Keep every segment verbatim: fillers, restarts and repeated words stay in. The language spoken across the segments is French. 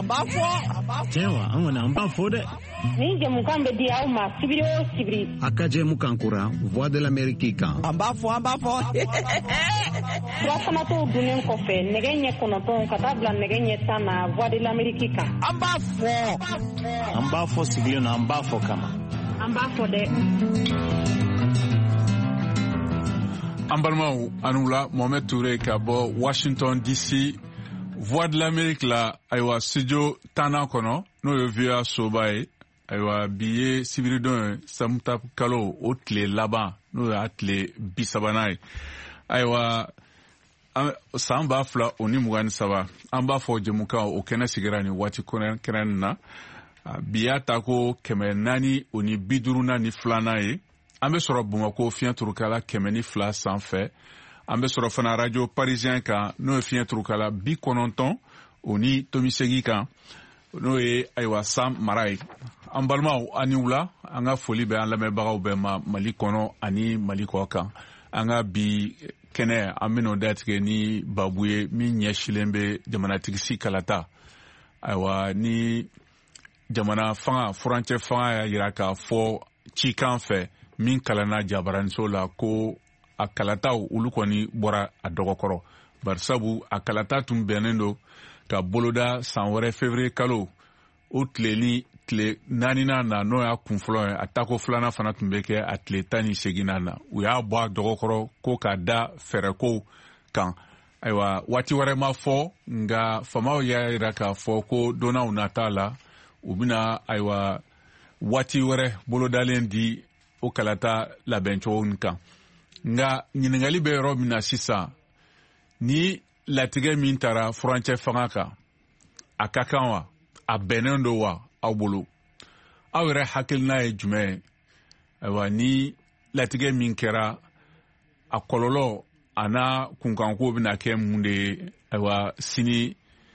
ambafo Jewa amwana ambafo de Ninje mukambe di auma sibiri o sibiri akaje mukankura Voix de l'Amérique kan ambafo ambafo Rafana to dunen kofe negenye konoton katabla negenye sana Voix de l'Amérique kan ambafo ambafo sigilo na ambafo kama ambafo de Ambalmaou Anoula Mohamed Touré ka bɔ Washington D C Voix de l'Amérique la aywa studio tana kono no yo via sobaye aywa biye sibiridon samta kalo o tile laban no ya tile bisabanaye aywa san b'a fila o ni mugan ni saba an b'a fɔ jɛmukan o kɛnɛ sigira ni waati kɛrɛn na biya ta ko kɛmɛ naani o ni bi duuruna ni filanan ye an bɛ sɔrɔ Bamakɔ fiɲɛ turukala kɛmɛ ni fila sanfɛ an bɛ sɔrɔ fana radio parisien kan n'o ye fiɲɛ turukala bi kɔnɔntɔn o ni tomisegi kan n'o ye ayiwa san mara ye an balimaw ani wula an ka foli bɛ an lamɛnbagaw bɛɛ ma Mali kɔnɔ ani Mali kɔ kan an ka bi kɛnɛ an bɛn'o datigɛ ni babu ye min ɲɛsilen bɛ jamanatigisi kalata ayiwa ni jamana fanga furancɛ fanga y'a jira k'a fɔ cikan fɛ min kalanna jabaraniso la ko a kalataw olu kɔni bɔra a dɔgɔkɔrɔ barisabu a kalata tun bɛnnen don ka boloda san wɛrɛ février kalo o tile ni tile naaninan na n'o y'a kun fɔlɔ ye a tako filanan fana tun bɛ kɛ a tile tan ni seginnan na u y'a bɔ a dɔgɔkɔrɔ ko ka da fɛɛrɛkow kan ayiwa waati wɛrɛ ma fɔ nka famaw y'a jira k'a fɔ ko donnaw nata la u bɛna ayiwa waati wɛrɛ bolodalen di o kalata labɛncogo kan nka ɲininkali bɛ yɔrɔ min na sisan ni latigɛ min taara furancɛ fanga kan a ka kan wa a bɛnnen don wa aw bolo aw yɛrɛ hakilina ye jumɛn ye ayiwa ni latigɛ min kɛra a kɔlɔlɔ a n'a kunkanko bɛna kɛ mun de ye ayiwa sini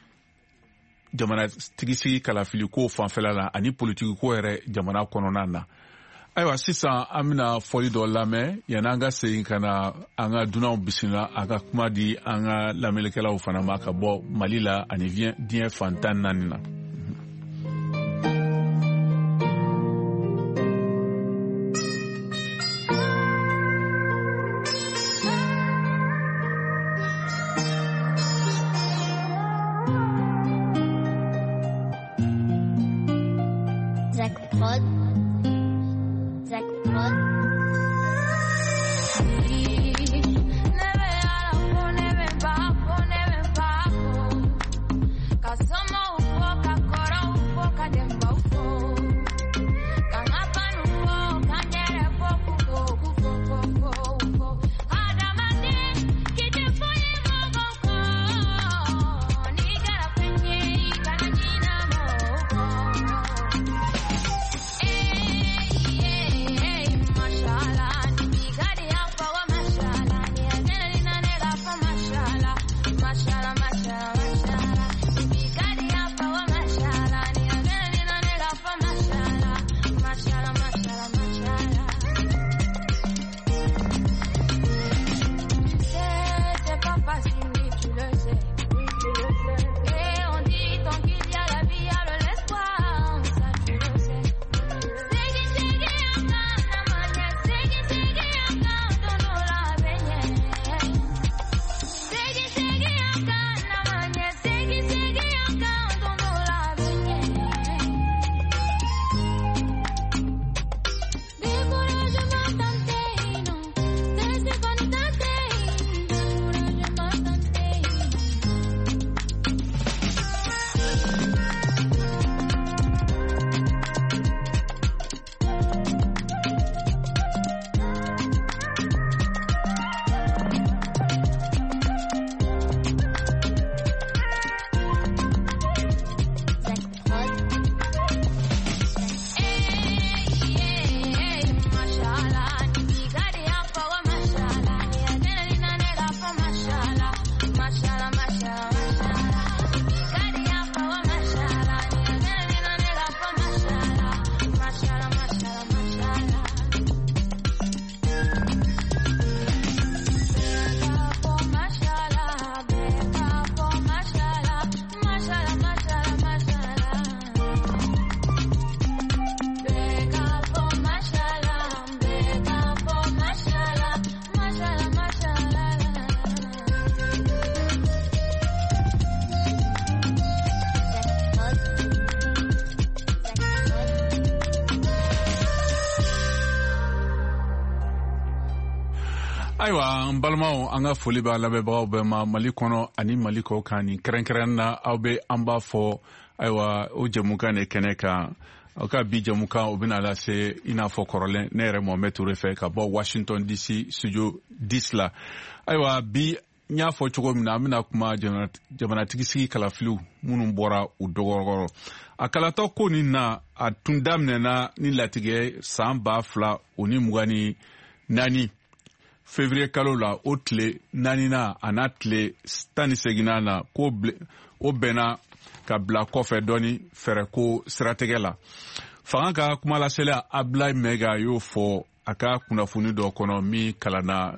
jamanatigisi kalafiliko fanfɛla la ani politikiko yɛrɛ jamana kɔnɔna na ayiwa sisan an bɛna fɔli dɔ lamɛn yanni an ka segin ka na an ka dunanw bisimila an ka kuma di an ka lamɛnnikɛlaw fana ma ka bɔ Mali la ani diɲɛ fan tan naani na. Eh Ayiwa an balimaw an ka foli b'a lamɛnbagaw bɛɛ ma Mali kɔnɔ ani Mali kɔ kan nin kɛrɛnkɛrɛnnen na aw bɛ an b'a fɔ ayiwa o jɛmukan de kɛnɛ kan aw ka bi jɛmukan o bɛna lase i n'a fɔ kɔrɔlen ne yɛrɛ Mohamed Toure fɛ ka bɔ Washington D C studio dix la ayiwa bi n y'a fɔ cogo min na an bɛna kuma jamanatigi sigi kalafiliw minnu bɔra u dɔgɔkɔrɔ a kalatɔ ko nin na a tun daminɛna ni latigɛ san ba fila o ni mugan ni naani février kalo la o tile naanina a n'a tile tan ni seginna na ko o bɛnna ka bila kɔfɛ dɔɔni fɛrɛ ko siratigɛ la fanga ka kumalasela Ablaye Mega y'o fɔ a ka kunnafoni dɔ kɔnɔ min kalanna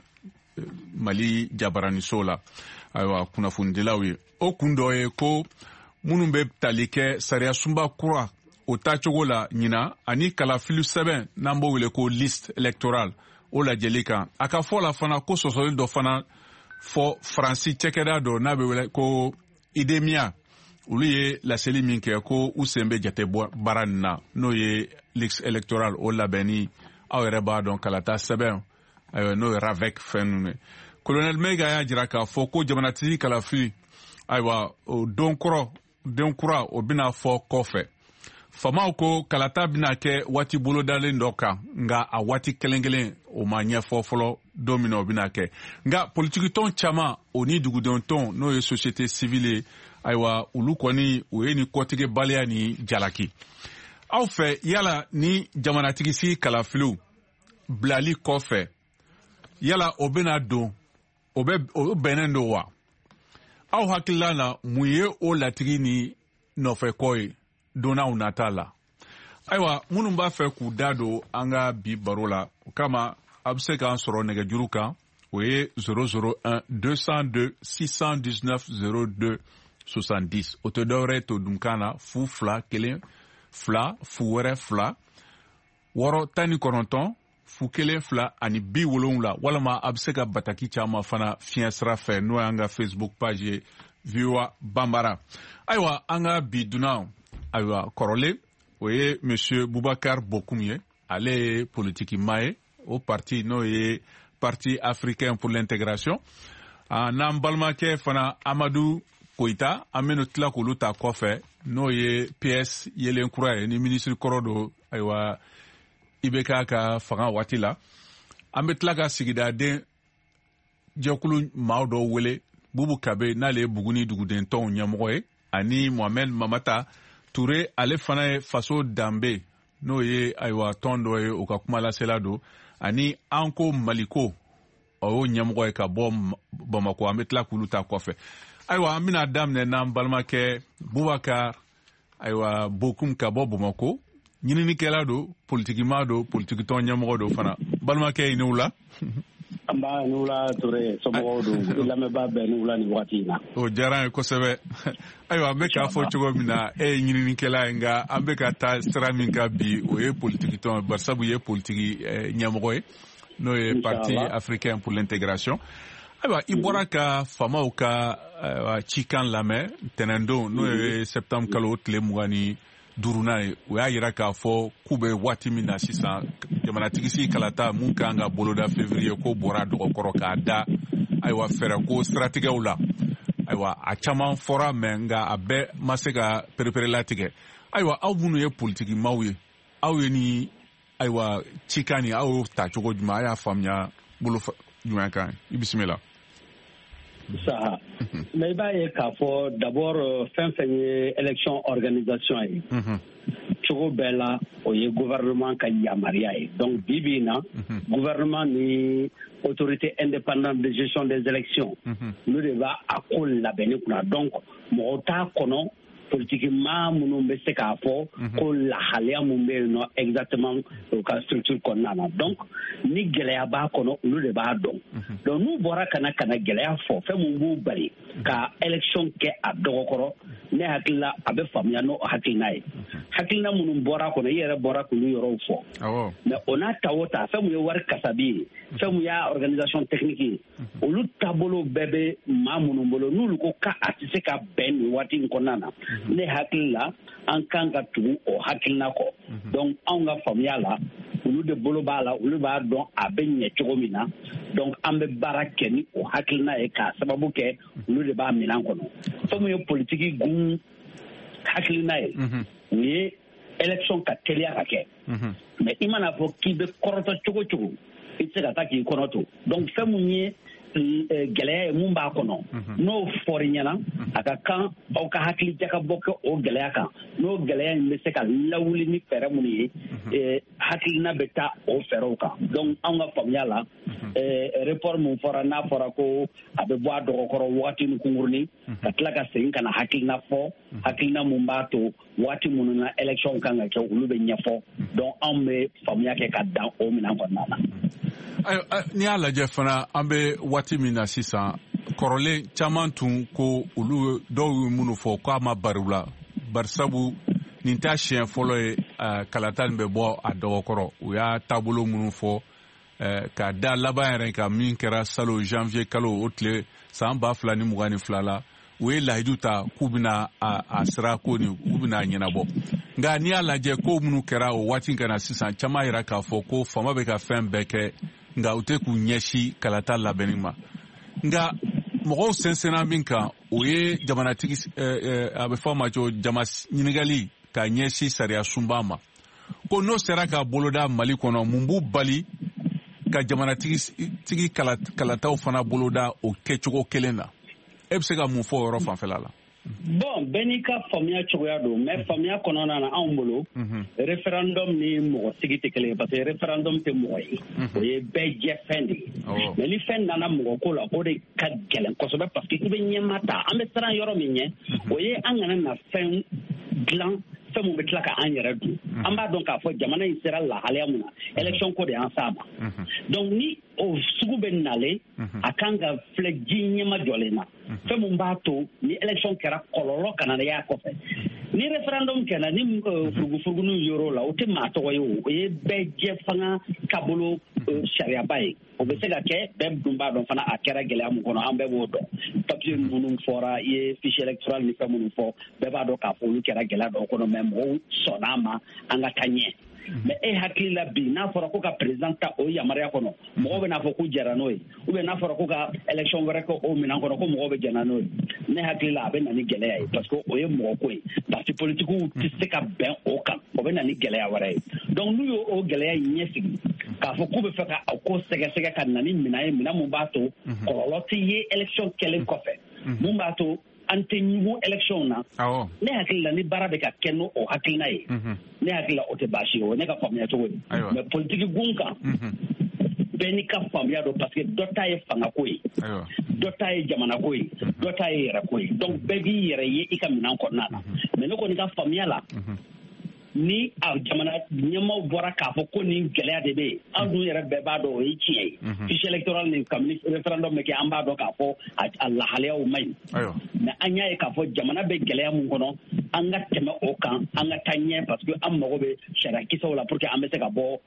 Mali jabaraniso la ayiwa kunnafonidilaw ye o kun dɔ ye ko minnu bɛ tali kɛ sariya sunba kura o taacogo la ɲina ani kalafili sɛbɛn n'an b'o wele ko liste électorale o lajɛli kan a ka fɔ la fana ko sɔsɔli dɔ fana fɔ faransi cɛkɛda dɔ n'a bɛ wele ko idemia olu ye laseli min kɛ ko u sen bɛ jate baara nin na n'o ye liste électorale o labɛnni aw yɛrɛ b'a dɔn kalata sɛbɛn ayiwa n'o ye ravec fɛn ninnu ye colonel Mega y'a jira k'a fɔ ko jamanatigi kalafili ayiwa o don kɔrɔ den kura o bɛna fɔ kɔfɛ famaw ko kalata bɛna kɛ waati bolodalen dɔ kan nka a waati kelen kelen o ma ɲɛfɔ fɔlɔ don min na o bɛna kɛ nka politiki tɔn caman o ni dugudenw tɔn n'o ye société civile ayiwa olu kɔni o ye ni kɔtigibaliya ni jalaki aw fɛ yala ni jamanatigi sigi kalafiliw bilali kɔfɛ yala o bɛna don o bɛ o bɛnnen don wa aw hakilila na mun ye o latigi ni nɔfɛkɔ ye donnaw nata la ayiwa minnu b'a fɛ k'u da don an ka bi baro la o kama a bɛ se k'an sɔrɔ nɛgɛjuru kan o ye zéro zéro un deux cent deux six cent dix-neuf zéro deux soixante-dix o tɛ dɔwɛrɛ to dunkan na fu fila kelen fila fu wɛrɛ fila wɔɔrɔ tan ni kɔnɔntɔn fu kelen fila ani bi wolonwula walima a bɛ se ka bataki caman fana fiɲɛ sira fɛ n'o y'an ka Facebook page ye V O A Bambara ayiwa an ka bi dunanw ayiwa kɔrɔlen o ye monsieur Boubacar Bokoum ye ale ye politikima ye o parti n'o ye parti africain pour l'intégration n'an balimakɛ fana Amadou Koita an bɛna tila k'olu ta kɔfɛ n'o ye P S yelen kura ye ni ministre kɔrɔ don ayiwa I B K ka fanga waati la an bɛ tila ka sigidaden jɛkulu maa dɔw wele Bubu Kabe n'ale ye Buguni duguden tɔnw ɲɛmɔgɔ ye ani Mohamed Mamata Toure ale fana ye faso danbe n'o ye ayiwa tɔn dɔ ye o ka kumalasela don ani Anko Maliko o y'o ɲɛmɔgɔ ye ka bɔ Bamako an bɛ tila k'olu ta kɔfɛ ayiwa an bɛna daminɛ n'an balimakɛ Boubacar ayiwa Bokoum ka bɔ Bamako ɲininikɛla don politikima don politikitɔn ɲɛmɔgɔ don fana balimakɛ i ni wula an b'a ni wula Toure somɔgɔw don lamɛnbaa bɛɛ ni wula nin waati in na o diyara n ye kosɛbɛ ayiwa an bɛ k'a fɔ cogo min na e ye ɲininikɛla ye nka an bɛ ka taa sira min kan bi o ye politikitɔn barisabu ye politiki ɲɛmɔgɔ ye n'o ye parti africain pour l'intégration ayiwa i bɔra ka famaw ka cikan lamɛn tɛnɛndon n'o ye septembre kalo o tile mugan ni duruna ye o y'a yira k'a fɔ k'u bɛ waati min na sisan jamanatigi sigi kalata mun kan ka boloda février ko bɔra dɔgɔkɔrɔ k'a da ayiwa fɛɛrɛ ko siratigɛw la ayiwa a caman fɔra mɛ nka a bɛɛ ma se ka perepere latigɛ ayiwa aw minnu ye politikimaw ye aw ye ni ayiwa cikan ni aw y'o ta cogo jumɛn a y'a faamuya bolo jumɛn kan i bisimila. Saha mais i b'a ye k'a fɔ d'abord fɛn fɛn ye élection organisation ye cogo bɛɛ la o ye gouvernement ka yamaruya ye donc bi bi in na gouvernement ni autorité indépendante de gestion des élections olu de b'a a ko labɛnni kunna donc mɔgɔ t'a kɔnɔ politiquement minnu bɛ se k'a fɔ ko lahalaya mun bɛ yen nɔ exactement o ka structure kɔnɔna na donc ni gɛlɛya b'a kɔnɔ olu de b'a dɔn donc n'u bɔra ka na ka na gɛlɛya fɔ fɛn mun b'u bali ka élection kɛ a dɔgɔkɔrɔ ne hakili la a bɛ faamuya n'o hakilina ye hakilina minnu bɔra kɔnɔ i yɛrɛ bɔra k'olu yɔrɔw fɔ mais o n'a ta o ta fɛn mun ye wari kasabi ye fɛn mun y'a organisation technique ye olu taabolo bɛɛ bɛ maa minnu bolo n'olu ko ka a tɛ se ka bɛn nin waati in kɔnɔna na ne hakili la an kan ka tugu o hakilina kɔ donc anw ka faamuya la olu de bolo b'a la olu b'a dɔn a bɛ ɲɛ cogo min na donc an bɛ baara kɛ ni o hakilina ye k'a sababu kɛ olu de b'a minɛn kɔnɔ fɛn min ye politiki gun hakilina ye o ye élection ka teliya ka kɛ mais i mana fɔ k'i bɛ kɔrɔtɔ cogo cogo i tɛ se ka taa k'i kɔnɔ to donc fɛn min ye gɛlɛya ye mun b'a kɔnɔ n'o fɔri ɲɛna a ka kan aw ka hakili jakabɔ kɛ o gɛlɛya kan n'o gɛlɛya in bɛ se ka lawuli ni fɛɛrɛ minnu ye hakilina bɛ taa o fɛɛrɛw kan donc anw ka faamuya la report mun fɔra n'a fɔra ko a bɛ bɔ a dɔgɔkɔrɔ wagati ni kunkurunin ka tila ka segin ka na hakilina fɔ hakilina mun b'a to waati minnu na élection kan ka kɛ olu bɛ ɲɛfɔ donc anw bɛ faamuya kɛ ka dan o minɛn kɔnɔna na. N'i y'a lajɛ fana an bɛ waati min na sisan kɔrɔlen caman tun ko olu dɔw ye minnu fɔ k'a ma bari u la barisabu nin t'a siɲɛ fɔlɔ ye kalata nin bɛ bɔ a dɔgɔkɔrɔ u y'a taabolo minnu fɔ k'a da laban yɛrɛ ka min kɛra salon janvier kalo o tile san ba fila ni mugan ni fila la u ye layidu ta k'u bɛna a sira ko ni u bɛna ɲɛnabɔ nka n'i y'a lajɛ ko minnu kɛra o waati ka na sisan caman yɛrɛ k'a fɔ ko fama bɛ ka fɛn bɛɛ kɛ nka u tɛ k'u ɲɛsin kalata labɛnni ma nka mɔgɔw sɛnsɛnna min kan o ye jamanatigi a bɛ fɔ a ma co jama ɲininkali ka ɲɛsin sariya sunba ma ko n'o sera ka boloda mali kɔnɔ mun b'u bali ka jamanatigi kalataw fana boloda o kɛcogo kelen na e bɛ se ka mun fɔ o yɔrɔ fanfɛla la. Bon bɛɛ n'i ka faamuya cogoya don mais faamuya kɔnɔna na anw bolo référendum ni mɔgɔ sigi tɛ kelen ye parce que référendum tɛ mɔgɔ ye o ye bɛɛ jɛ fɛn de ye mais ni fɛn nana mɔgɔ ko la o de ka gɛlɛn kosɛbɛ parce que i bɛ ɲɛma ta an bɛ siran yɔrɔ min ɲɛ o ye an kana na fɛn dilan fɛn mun bɛ tila ka an yɛrɛ dun an b'a dɔn k'a fɔ jamana in sera lahalaya mun na élection ko de y'an s'a ma donc ni o sugu bɛ nalen a kan ka filɛ ji ɲɛma jɔlen na fɛn mun b'a to ni élection kɛra kɔlɔlɔ kana y'a kɔfɛ ni référendum kɛra ni furugufuruguninw yor'o la o tɛ maa tɔgɔ ye o o ye bɛɛ jɛ fanga taabolo sariyaba ye o bɛ se ka kɛ bɛɛ dun b'a dɔn fana a kɛra gɛlɛya mun kɔnɔ an bɛɛ b'o dɔn papier minnu fɔra i ye fichier électoral ni fɛn minnu fɔ bɛɛ b'a dɔn k'a fɔ olu kɛra gɛlɛya dɔw kɔnɔ mais mɔgɔw sɔnn'a ma an ka taa ɲɛ mais e hakili la bi n'a fɔra ko ka président ta o yamaruya kɔnɔ mɔgɔw bɛ n'a fɔ ko jɛra n'o ye ou bien n'a fɔra ko ka élection wɛrɛ kɛ o minɛn kɔnɔ ko mɔgɔw bɛ jɛna n'o ye ne hakili la a bɛ na ni gɛlɛya ye parce que o ye mɔgɔ ko ye parti politigiw tɛ se ka bɛn o kan o bɛ na ni gɛlɛya wɛrɛ ye donc n'u ye o gɛlɛya in ɲɛsigi k'a fɔ k'u bɛ fɛ ka ko sɛgɛsɛgɛ ka na ni minɛn ye minɛn mun b'a to kɔlɔlɔ tɛ ye élection kɛlen kɔfɛ mun b'a to an tɛ ɲugun élection na ne hakili la ni baara bɛ ka kɛ n'o hakilina ye ne hakili la o tɛ baasi ye o ne ka faamuya cogo ye mais politiki gun kan bɛɛ n'i ka faamuya don parce que dɔ ta ye fanga ko ye dɔ ta ye jamana ko ye dɔ ta ye yɛrɛ ko ye donc bɛɛ b'i yɛrɛ ye i ka minɛn kɔnɔna na mais ne kɔni ka faamuya la ni a jamana ɲɛmaw bɔra k'a fɔ ko nin gɛlɛya de bɛ yen an dun yɛrɛ bɛɛ b'a dɔn o ye tiɲɛ ye fichier électoral ni kabini référendum bɛ kɛ an b'a dɔn k'a fɔ a lahalayaw man ɲi mais an y'a ye k'a fɔ jamana bɛ gɛlɛya mun kɔnɔ an ka tɛmɛ o kan an ka taa ɲɛ parce que an mago bɛ sariya kisɛw la pour que an bɛ se ka bɔ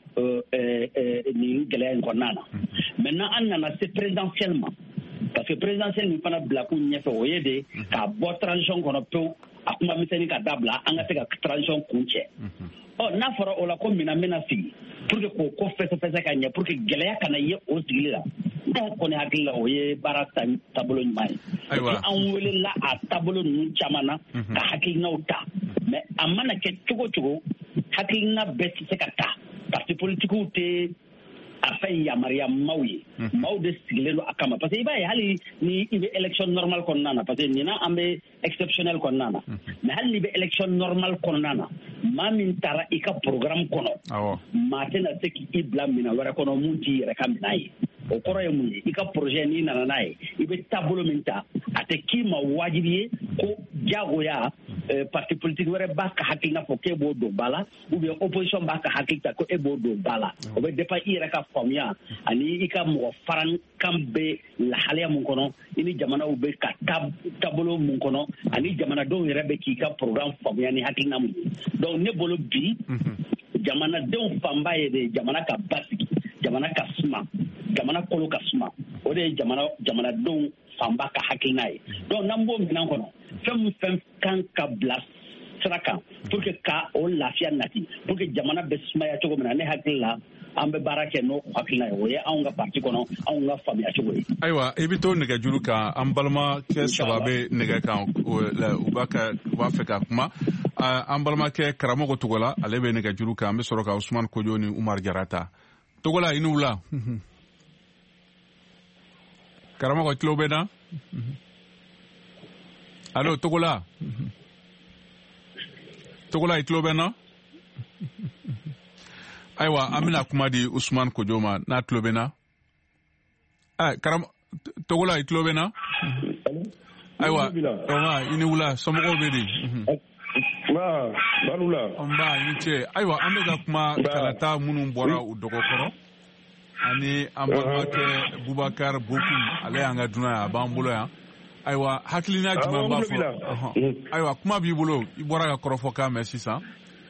nin gɛlɛya in kɔnɔna na maintenant an nana se présidentielle ma parce que présidentielle min fana bila kun ɲɛfɛ o ye de k'a bɔ transition kɔnɔ pewu a kuma misɛnnin ka dabila an ka se ka transition kun cɛ ɔ n'a fɔra o la ko minɛn bɛna sigi pour que k'o ko fɛsɛfɛsɛ ka ɲɛ pour que gɛlɛya kana ye o sigili la ne kɔni hakili la o ye baara taabolo ɲuman ye an welela a taabolo ninnu caman na ka hakilinaw ta mais a mana kɛ cogo cogo hakilina bɛɛ tɛ se ka ta parti politigiw tɛ a fɛn yamaruya maaw ye maaw de sigilen don a kama parce que i b'a ye hali ni i bɛ élection normale kɔnɔna na parce que nin na an bɛ exceptionnel kɔnɔna na mais hali ni bɛ élection normale kɔnɔna na maa min taara i ka programme kɔnɔ maa tɛna se k'i bila minɛn wɛrɛ kɔnɔ mun t'i yɛrɛ ka minɛn ye o kɔrɔ ye mun ye i ka projet n'i nana n'a ye i bɛ taabolo min ta a tɛ k'i ma wajibi ye ko diyagoya parti politique wɛrɛ b'a ka hakilina fɔ k'e b'o don ba la ou bien opposition b'a ka hakili ta ko e b'o don ba la o bɛ dépend i yɛrɛ ka faamuya ani i ka mɔgɔ faran kan bɛ lahalaya mun kɔnɔ i ni jamanaw bɛ ka taabolo mun kɔnɔ ani jamanadenw yɛrɛ bɛ k'i ka programme faamuya ni hakilina mun ye donc ne bolo bi jamanadenw fanba ye de jamana ka basigi jamana ka suma jamana kolo ka suma o de ye jamana jamanadenw fanba ka hakilina ye donc n'an b'o minɛn kɔnɔ fɛn min fɛn kan ka bila sira kan pour que ka o lafiya nati pour que jamana bɛ sumaya cogo min na ne hakili la an bɛ baara kɛ n'o hakilina ye o ye anw ka parti kɔnɔ anw ka faamuya cogo ye. Ayiwa i bɛ to nɛgɛjuru kan an balimakɛ saba bɛ nɛgɛ kan u b'a kɛ u b'a fɛ ka kuma an balimakɛ karamɔgɔ Togola ale bɛ nɛgɛjuru kan an bɛ sɔrɔ ka Usumani Kojo ni Umaru Jarata. Togola i ni wula. Karamɔgɔ tulo bɛ na. Allo Togola. Togola i tulo bɛ na. Ayiwa an bɛna kuma di Usumani Kojo ma n'a tulo bɛ na. Karam Togola i tulo bɛ na. Ayiwa i ni wula somɔgɔw bɛ di. Nba balula. Nba i ni ce. Ayiwa an bɛ ka kuma kalata minnu bɔra u dɔgɔkɔrɔ ani an balimakɛ Bubakari Bokum ale y'an ka dunan ye a b'an bolo yan. Ayiwa hakilina jumɛn b'a fɔ. Ayiwa kuma b'i bolo i bɔra ka kɔrɔfɔkan mɛn sisan.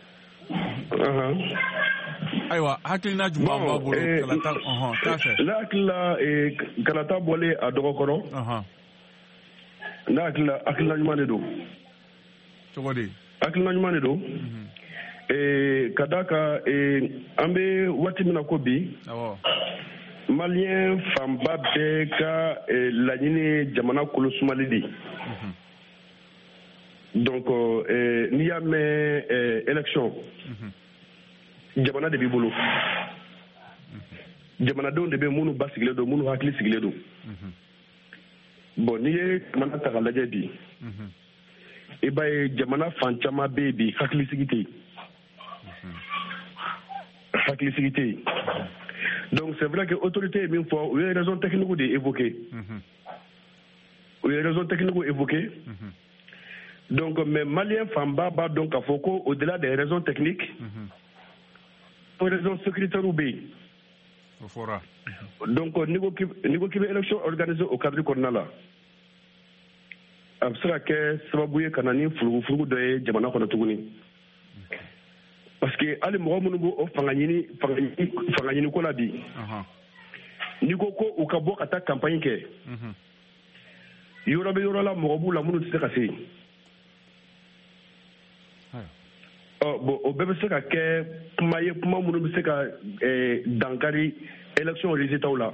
Ayiwa hakilina jumɛn b'a bolo kalata ɔhɔn t'a fɛ. Ne hakilila kalata bɔlen a dɔgɔkɔrɔ. Ne hakilila hakilina ɲuman de don. Cogo di? Hakilina ɲuman de don. Ka d'a kan an bɛ waati min na ko bi. Maliyɛn fanba bɛɛ ka laɲini jamana kolo sumali de. Donc n'i y'a mɛn élection. Jamana de b'i bolo. Jamanadenw de bɛ minnu ba sigilen don minnu hakili sigilen don. Bon n'i ye jamana ta ka lajɛ bi. I b'a ye jamana fan caman bɛ yen bi hakilisigi tɛ yen. Hakilisigi tɛ yen. Donc c'est vrai que autorité ye min fɔ u ye raison technique de évoqué. U ye raison technique évoqué. Donc mais malien fanba b'a dɔn k'a fɔ ko au-delà des raisons techniques. Pour raisons sécuritaires ou bien. Donc, niveau qui veut élection organisée au cadre kɔnɔna la. A bɛ se ka kɛ sababu ye ka na ni furugufurugu dɔ ye jamana kɔnɔ tuguni. Parce que hali mɔgɔ minnu b'o fanga ɲini fanga ɲini ko la bi. N'i ko ko u ka bɔ ka taa campagne kɛ. Yɔrɔ bɛ yɔrɔ la mɔgɔ b'u la minnu tɛ se ka se. Bon o bɛɛ bɛ se ka kɛ kuma ye kuma minnu bɛ se ka dankari élection résultats la.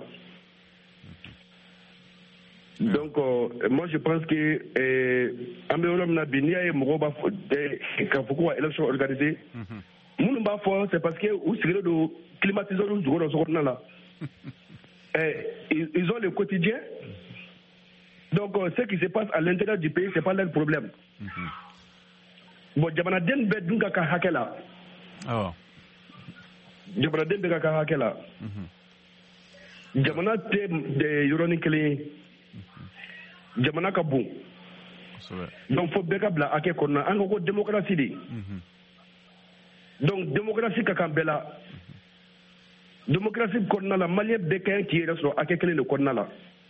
Donc moi je pense que an bɛ yɔrɔ min na bi n'i y'a ye mɔgɔw b'a fɔ k'a fɔ ko ka élection organisée minnu b'a fɔ c'est parce que u sigilen don climatiseur jugo dɔ sokɔnɔna la. Ils ont le quotidien. Donc ce qui se passe à l'intérieur du pays c'est pas leur problème. Bon jamanaden bɛɛ dun ka kan hakɛ la. Jamanaden bɛɛ ka kan hakɛ la. Jamana tɛ yɔrɔnin kelen ye. Jamana ka bon. Donc fo bɛɛ ka bila hakɛ kɔnɔna an ko ko démocratie de. Donc démocratie ka kan bɛɛ la. Démocratie kɔnɔna la maliyɛn bɛɛ ka kan k'i yɛrɛ sɔrɔ hakɛ kelen de kɔnɔna la.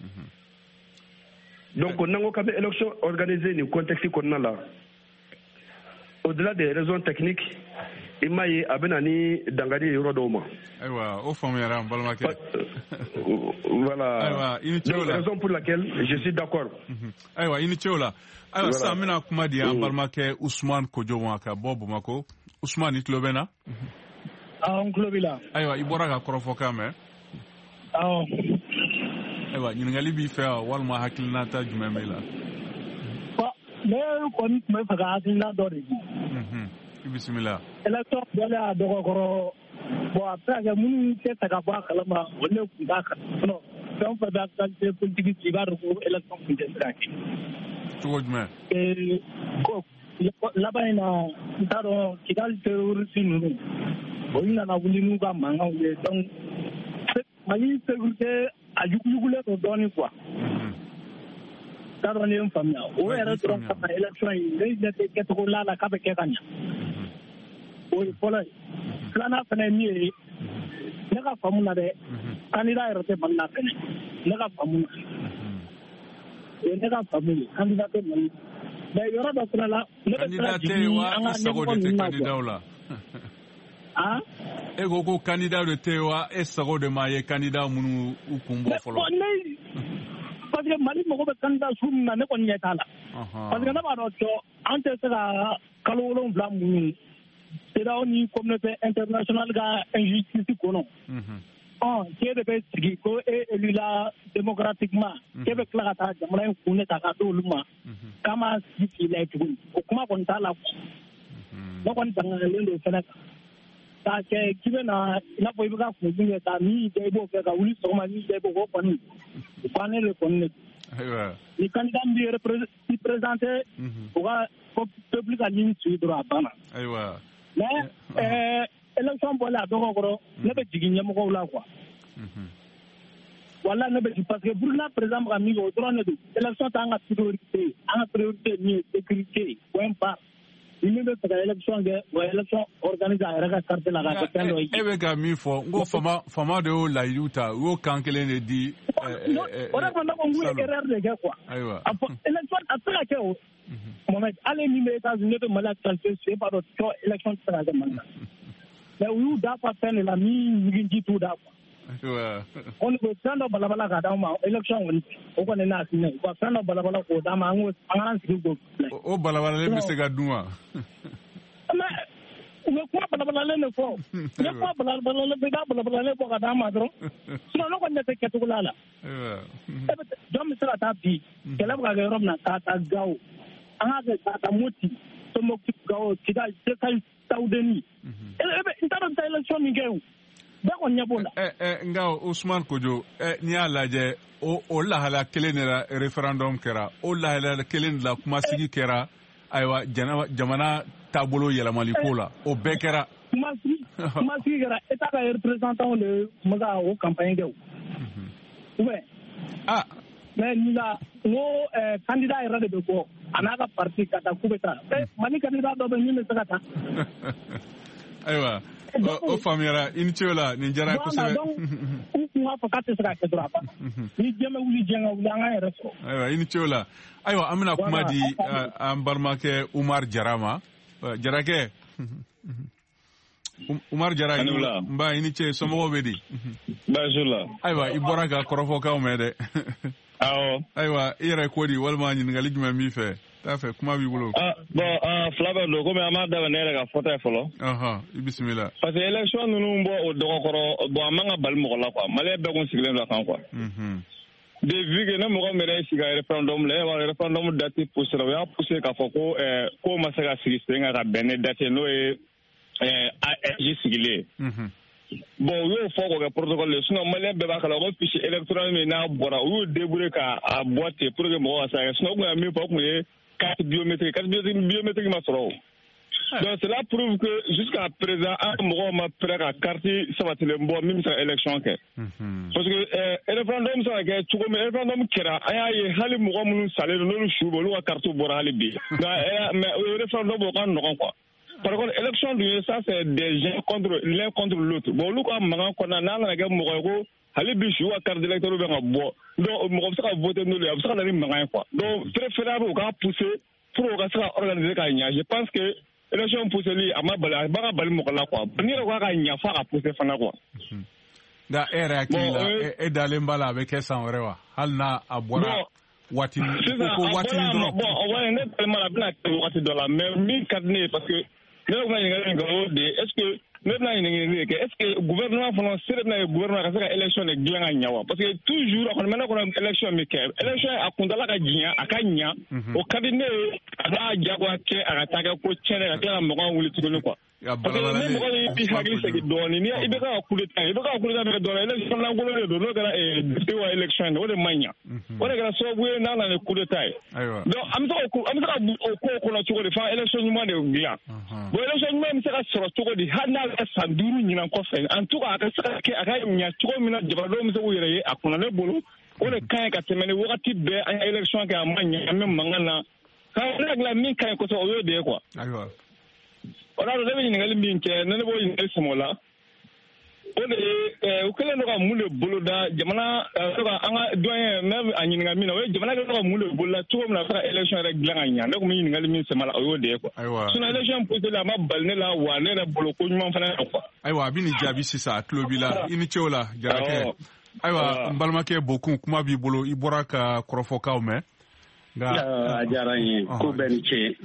Donc n'an ko k'an bɛ élection organisée nin contexte kɔnɔna la. Au-delà des raisons techniques, il m'a dit a bɛ na ni dangari yɔrɔ dɔw ma. Ayiwa o faamuyara n balimakɛ. Voilà. Ayiwa i ni ce o la. Raison pour laquelle je suis d'accord. Ayiwa i ni ce o la. Ayiwa sisan n bɛna kuma di an balimakɛ Usumani Kojo ma ka bɔ Bamakɔ. Usumani i tulo bɛ na. Awɔ n tulo b'i la. Ayiwa i bɔra ka kɔrɔfɔkan mɛn. Awɔ. Ayiwa ɲininkali b'i fɛ wa walima hakilinata jumɛn b'i la. Ne kɔni tun bɛ fɛ ka hakilina dɔ de di. I bisimila. Élection bɔlen a dɔgɔkɔrɔ bon a bɛ se ka kɛ minnu tɛ fɛ ka bɔ a kalama olu de tun t'a kan sinon fɛn o fɛn bɛ actualité politique ci i b'a dɔn ko élection tun tɛ se ka kɛ. Cogo jumɛn. ko laban in na n t'a dɔn Kidali terroriste ninnu olu nana wuli n'u ka mankanw ye donc Mali sécurité a yuguyugulen don dɔɔnin quoi. T'a dɔn ni ye n faamuya o yɛrɛ dɔrɔn kama élection in ne ɲɛ tɛ kɛcogo la la k'a bɛ kɛ ka ɲɛ o ye fɔlɔ ye filanan fana ye min ye ne ka faamu na dɛ candidat yɛrɛ tɛ Mali la fɛnɛ ne ka faamu na o ye ne ka faamu ye candidat tɛ Mali mais yɔrɔ dɔ fana la ne bɛ fɛ ka jigin an ka ɲɛmɔgɔ ninnu na quoi. E ko ko candidat de tɛ wa e sago de ma ye candidat minnu u kun bɔ fɔlɔ. Parce que Mali mago bɛ candidat su min na ne kɔni ɲɛ t'a la. Parce que ne b'a dɔn cɔ an tɛ se ka kalo wolonwula minnu CEDEAO ni communauté internationale ka injustice kɔnɔ ɔn k'e de bɛ sigi ko e élu la démocratiquement k'e bɛ tila ka taa jamana in kun ne ta ka d'olu ma k'a ma sigi k'i layɛ tuguni o kuma kɔni t'a la ne kɔni danganalen don fɛnɛ kan k'a kɛ k'i bɛ na i n'a fɔ i bɛ ka kunfin kɛ ka min kɛ i b'o kɛ ka wuli sɔgɔma min kɛ i b'o k'o kɔni o bannen de kɔni de ni candidat min bɛ représenté o ka peuple ka ligne suit dɔrɔn a banna mais ɛɛ élection bɔlen a dɔgɔ kɔrɔ ne bɛ jigin ɲɛmɔgɔw la quoi wala ne bɛ jigin parce que Burkina président bɛ ka min kɛ o dɔrɔn de don élection t'an ka priorité ye an ka priorité ye min ye sécurité point barre ni min bɛ fɛ ka élection kɛ o ye élection organisé a yɛrɛ ka carte la ka kɛ fɛn dɔ ye. e bɛ ka min fɔ n ko fama fama de y'o layidu ta u y'o kan kelen de di. o de fana ko n k'u ye erreur de kɛ quoi a fɔ élection a tɛ se ka kɛ o. Mohamed ale min bɛ États-Unis ne bɛ Mali actualité su e b'a dɔn tɔ élection tɛ se ka kɛ Mali la mais u y'u da fa fɛn de la min ɲiginji t'u da quoi. o de ko fɛn dɔ balabala ka d'anw ma élection kɔni o kɔni n'a sinɛ u ka fɛn dɔ balabala k'o d'an ma an k'o an k'an sigi k'o filɛ. o balabalalen bɛ se ka dun wa. mais u bɛ kuma balabalalen de fɔ ne kuma balabalalen bɛ taa balabalalen fɔ ka d'an ma dɔrɔn sinon ne kɔni ne tɛ kɛcogo la la. jɔn bɛ se ka taa bi kɛlɛ bɛ ka kɛ yɔrɔ min na k'a ta Gawo an k'a kɛ k'a ta Moti Tombouctou Gawo Kidal Sekal Tawudeni e bɛ n t'a dɔn bɛ taa élection min kɛ o bɛɛ kɔni ɲɛ b'o la. ɛ ɛ nka Usumani Kojo ɛ n'i y'a lajɛ o o lahala kelen de la référendum kɛra o lahala kelen de la kumasigi kɛra ayiwa jamana taabolo yɛlɛmali ko la o bɛɛ kɛra. kumasigi kumasigi kɛra État ka représentant de tun bɛ ka o campagne kɛ o. ou bien. ah. mais nin la n ko candidat yɛrɛ de bɛ bɔ a n'a ka parti ka taa k'u bɛ taa Mali candidat dɔ bɛ min bɛ se ka taa. ayiwa o faamuyara i ni ce o la nin diyara n ye kosɛbɛ. u kun b'a fɔ k'a tɛ se ka kɛ dɔrɔn a banna ni diɲɛ bɛ wuli diɲɛ ka wuli an k'an yɛrɛ sɔrɔ. ayiwa i ni ce o la ayiwa an bɛna kuma di an balimakɛ Umaru Jara ma Jarakɛ. Umaru Jara n ba i ni ce somɔgɔw bɛ di. baasi la. ayiwa i bɔra ka kɔrɔfɔkanw mɛn dɛ. awɔ. ayiwa i yɛrɛ ko di walima ɲininkali jumɛn b'i fɛ t'a fɛ kuma b'i bolo. ah bɔn fila bɛ don komi an b'a daminɛ ne yɛrɛ ka fɔta ye fɔlɔ. ɔhɔn i bisimila. parce que élection ninnu bɔ o dɔgɔkɔrɔ bɔn a man ka bali mɔgɔ la quoi maliyɛn bɛɛ kun sigilen don a kan quoi. de vu que ne mɔgɔ min yɛrɛ sigi a référendum la e b'a référendum date poussera o y'a poussé k'a fɔ ko ɛɛ ko ma se ka sigi sen kan ka bɛn ne date n'o ye ɛɛ A R J sigilen ye. bon u y'o fɔ k'o kɛ protocole ye sinon maliyɛn bɛɛ b'a kalama ko fichier électoral min n'a bɔra u y'o débrouiller k'a bɔ ten pour que mɔgɔw ka se ka kɛ sinon u kun y'a min fɔ o kun ye carte biométrique carte biométrique ma sɔrɔ o. donc cela prouve que jusqu'à présent an mɔgɔw ma prêt ka carte sabatilen bɔ min bɛ se ka élection kɛ. parce que ɛɛ référendum bɛ se ka kɛ cogo min référendum kɛra an y'a ye hali mɔgɔ minnu salen don n'olu su bɔ olu ka carte bɔra hali bi nka mais o référendum o ka nɔgɔn quoi. par contre élection dun ye ça c'est des gens contre l'un contre l'autre bon olu ka mankan kɔnɔna n'a nana kɛ mɔgɔ ye ko hali bi su ka carte d'électeur bɛ ka bɔ donc mɔgɔ bɛ se ka voter n'olu ye a bɛ se ka na ni mankan ye quoi donc préférable u k'a pousser pour u ka se ka organiser ka ɲɛ je pense que élection pousseli a ma bali a ba ka bali mɔgɔ la quoi ni yɛrɛ k'a ka ɲɛ f'a ka pousser fana quoi. nka e yɛrɛ hakili la e dalen b'a la a bɛ kɛ san wɛrɛ wa hali n'a a bɔra waati ko waati dɔrɔn. bon o wa ne balima la a bɛna kɛ waati dɔ la mais min ka di ne ye parce que ne bɛ ka ɲininkali min kɛ o de ye est ce que ne bɛna ɲininkali min kɛ est ce que gouvernement fana se de bɛna ye gouvernement ka se ka élection de dilan ka ɲɛ wa parce que toujours a kɔni bɛ ne kɔnɔ élection min kɛ élection a kuntala ka diɲɛ a ka ɲɛ o ka di ne ye a b'a jagoya kɛ a ka taa kɛ ko tiɲɛ ka tila ka mɔgɔw wuli tuguni quoi. parce que ni mɔgɔ y'i hakili segin dɔɔnin ni i bɛ ka coup d'état i bɛ ka coup d'état kɛ dɔɔnin élection lankolon de don n'o kɛra député wa élection ye o de man ɲɛ o de kɛra sababu ye n'a nana ni coup d'état ye donc an bɛ se ka an bɛ se ka o ko kɔnɔ cogo di f'an élection ɲuman de dilan bon élection ɲuman bɛ se ka sɔrɔ cogo di hali n'a bɛ san duuru ɲinan kɔfɛ en tout cas a ka se ka kɛ a ka ɲɛ cogo min na jamanadenw bɛ se k'u yɛrɛ ye a kunna ne bolo o de ka ɲi ka tɛmɛ ni wagati bɛɛ an ye élection kɛ a ma ɲɛ an bɛ mankan na k'an hakili min ka ɲi kosɛbɛ o y'o de ye quoi. o la ne bɛ ɲininkali min kɛ ne ne b'o ɲininkali sɛmɛ o la o de ye u kɛlen don ka mun de boloda jamana an ka doyen même a ɲininka min na o ye jamana kɛlen don ka mun de boloda cogo min na a bɛ se ka élection yɛrɛ dilan ka ɲɛ ne tun bɛ ɲininkali min sɛmɛ la o y'o de ye quoi. sinon élection poseli a ma bali ne la wa ne yɛrɛ bolo ko ɲuman fana ye quoi. ayiwa a bɛ nin jaabi sisan a tulo b'i la i ni ce o la Jarakɛ. ayiwa n balimakɛ Bokun kuma b'i bolo i bɔra ka kɔrɔfɔkaw mɛn a diyara n ye ko bɛɛ ni ce